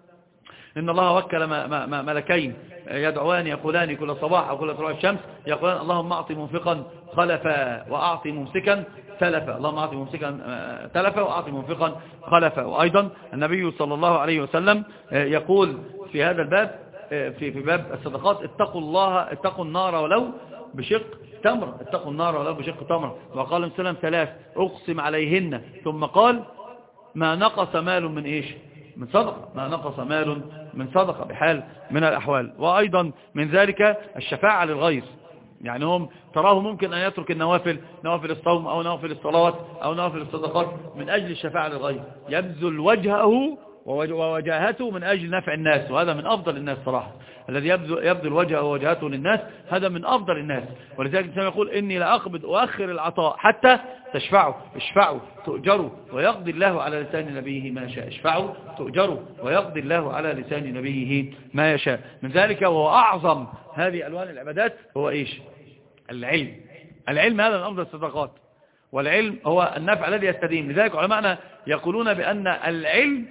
إن الله وكل ملكين يدعوان يقولان كل صباح أو كل طلوع الشمس، يقولان: اللهم أعطي منفقا خلفا وأعطي ممسكا تلفا. اللهم أعطي ممسكا تلفا وأعطي منفقا خلفا. وأيضا النبي صلى الله عليه وسلم يقول في هذا الباب في في باب الصدقات: اتقوا الله اتقوا النار ولو بشق تمر اتقوا النار ولو بشق تمر. وقال النبي صلى الله عليه وسلم ثلاث أقسم عليهن، ثم قال: ما نقص مال من إيش من صدقة ما نقص مال من صدقة بحال من الأحوال. وأيضا من ذلك الشفاعة للغير. يعني هم تراه ممكن أن يترك النوافل، نوافل الصوم أو نوافل الصلوات أو نوافل الصدقات من أجل الشفاعة للغير، يبذل وجهه ووجاهته من أجل نفع الناس. وهذا من أفضل الناس صراحة، الذي يبذل وجهه ووجهته للناس، هذا من أفضل الناس. ولذلك الإنسان يقول: إني لأقبض وأخر العطاء حتى تشفعوا. اشفعوا تؤجروا ويقضي الله على لسان نبيه ما يشاء. اشفعوا تؤجروا ويقضي الله على لسان نبيه ما يشاء. من ذلك وهو أعظم هذه ألوان العبادات هو إيش؟ العلم. العلم هذا من أفضل الصدقات، والعلم هو النفع الذي يستديم. لذلك علماءنا يقولون بأن العلم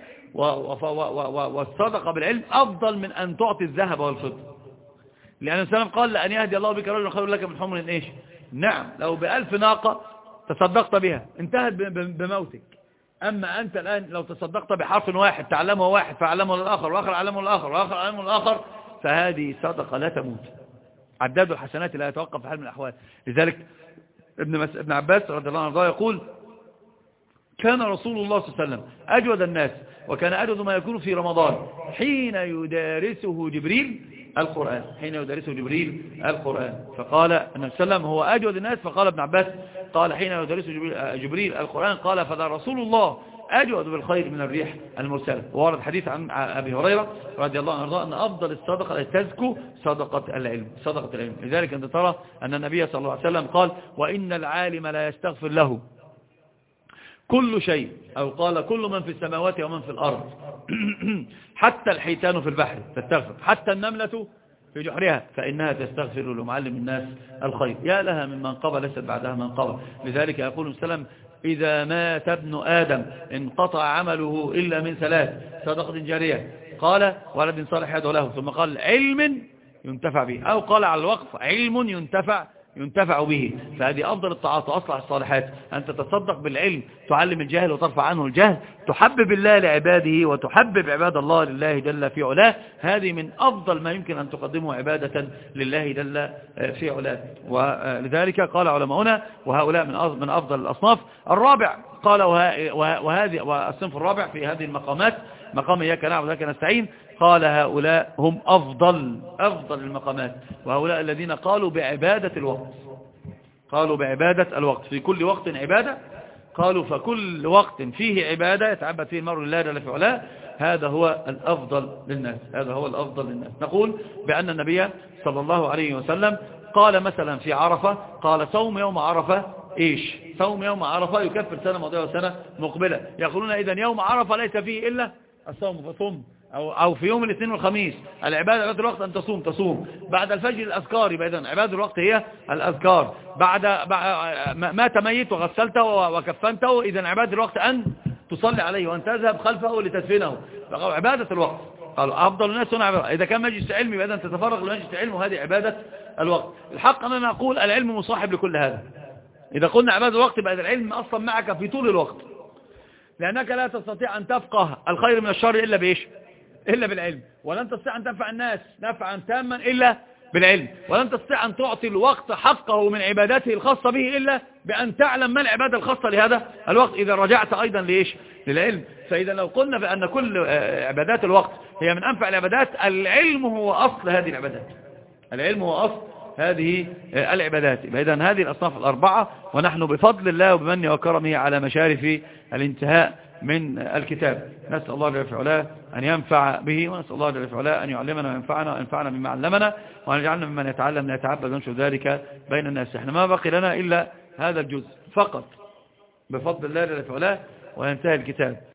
والصدقة بالعلم أفضل من أن تعطي الذهب والفضة، لأن السلام قال: لأن يهدي الله بك رجلا خير لك من حمر إيش نعم. لو بألف ناقة تصدقت بها انتهت بموتك. أما أنت الآن لو تصدقت بحرف واحد تعلمه واحد فعلمه للآخر وآخر علمه للآخر وآخر علمه للآخر، فهذه صدقة لا تموت. عداد الحسنات لا يتوقف في حال من الأحوال. لذلك ابن, مس... ابن عباس رضي الله عنه يقول: كان رسول الله صلى الله عليه وسلم أجود الناس، وكان أجود ما يكون في رمضان حين يدارسه جبريل القرآن حين يدارسه جبريل القرآن. فقال النبي صلى الله عليه وسلم: هو أجود الناس. فقال ابن عباس: قال حين يدارسه جبريل القرآن. قال: فذا رسول الله أجود بالخير من الريح المرسلة. وورد حديث عن أبي هريرة رضي الله عنه أن أفضل الصدقة التي تزكو صدقة العلم صدقة العلم. لذلك أنت ترى أن النبي صلى الله عليه وسلم قال: وإن العالم لا يستغفر له كل شيء، أو قال: كل من في السماوات ومن في الأرض حتى الحيتان في البحر تستغفر، حتى النملة في جحرها فإنها تستغفر لمعلم الناس الخير. يا لها من منقبة ليست بعدها منقبة. لذلك يقول السلام: إذا مات ابن آدم انقطع عمله إلا من ثلاث: صدقة جارية، قال ولد صالح يدعو له، ثم قال علم ينتفع به، أو قال على الوقف علم ينتفع ينتفع به. فهذه أفضل الطاعات وأصلح الصالحات، أن تتصدق بالعلم، تعلم الجاهل وترفع عنه الجهل، تحبب الله لعباده وتحبب عباد الله لله جل في علاه. هذه من أفضل ما يمكن أن تقدمه عبادة لله جل في علاه. ولذلك قال علماؤنا: وهؤلاء من من أفضل الأصناف. الرابع قال: وهذه والصنف الرابع في هذه المقامات مقام إياك نعبد وإياك نستعين، قال: هؤلاء هم أفضل أفضل المقامات، وهؤلاء الذين قالوا بعبادة الوقت قالوا بعبادة الوقت في كل وقت عبادة. قالوا: فكل وقت فيه عبادة يتعبد فيه المرء لله جل في علاه، هذا هو الأفضل للناس هذا هو الأفضل للناس. نقول بأن النبي صلى الله عليه وسلم قال مثلا في عرفة، قال صوم يوم عرفة إيش؟ صوم يوم عرفة يكفر سنة ماضية وسنة مقبلة. يقولون إذن يوم عرفة ليس فيه إلا الصوم فصوم، أو, أو في يوم الاثنين والخميس العبادة عبادة الوقت أن تصوم تصوم، بعد الفجر الأذكار، يبقى إذن عبادة الوقت هي الأذكار، بعد مات ميت وغسلته وكفنته إذن عبادة الوقت أن تصلي عليه وأن تذهب خلفه لتدفنه، عبادة الوقت. قالوا أفضل الناس هنا عبادة. إذا كان مجلس علم يبقى إذن تتفرغ لمجلس علم، وهذه عبادة الوقت. الحق أننا نقول العلم مصاحب لكل هذا. إذا قلنا عبادة الوقت يبقى العلم أصلا معك في طول الوقت، لأنك لا تستطيع أن تفقه الخير من الشر إلا بإيش؟ إلا بالعلم، ولن تستطيع أن تنفع الناس نفعا تاما إلا بالعلم، ولن تستطيع أن تعطي الوقت حقه من عباداته الخاصة به إلا بأن تعلم ما العبادة الخاصة لهذا الوقت، إذا رجعت أيضا لإيش؟ للعلم. فإذا لو قلنا بأن كل عبادات الوقت هي من أنفع العبادات، العلم هو أصل هذه العبادات، العلم هو أصل هذه العبادات. إذن هذه الأصناف الأربعة، ونحن بفضل الله وبمنه وكرمه على مشارف الانتهاء من الكتاب. نسأل الله جل وعلا أن ينفع به، ونسأل الله جل وعلا أن يعلمنا وينفعنا وينفعنا مما علمنا، وأن يجعلنا ممن يتعلم ويتعبد ونشر ذلك بين الناس. احنا ما بقي لنا إلا هذا الجزء فقط بفضل الله جل وعلا وينتهي الكتاب.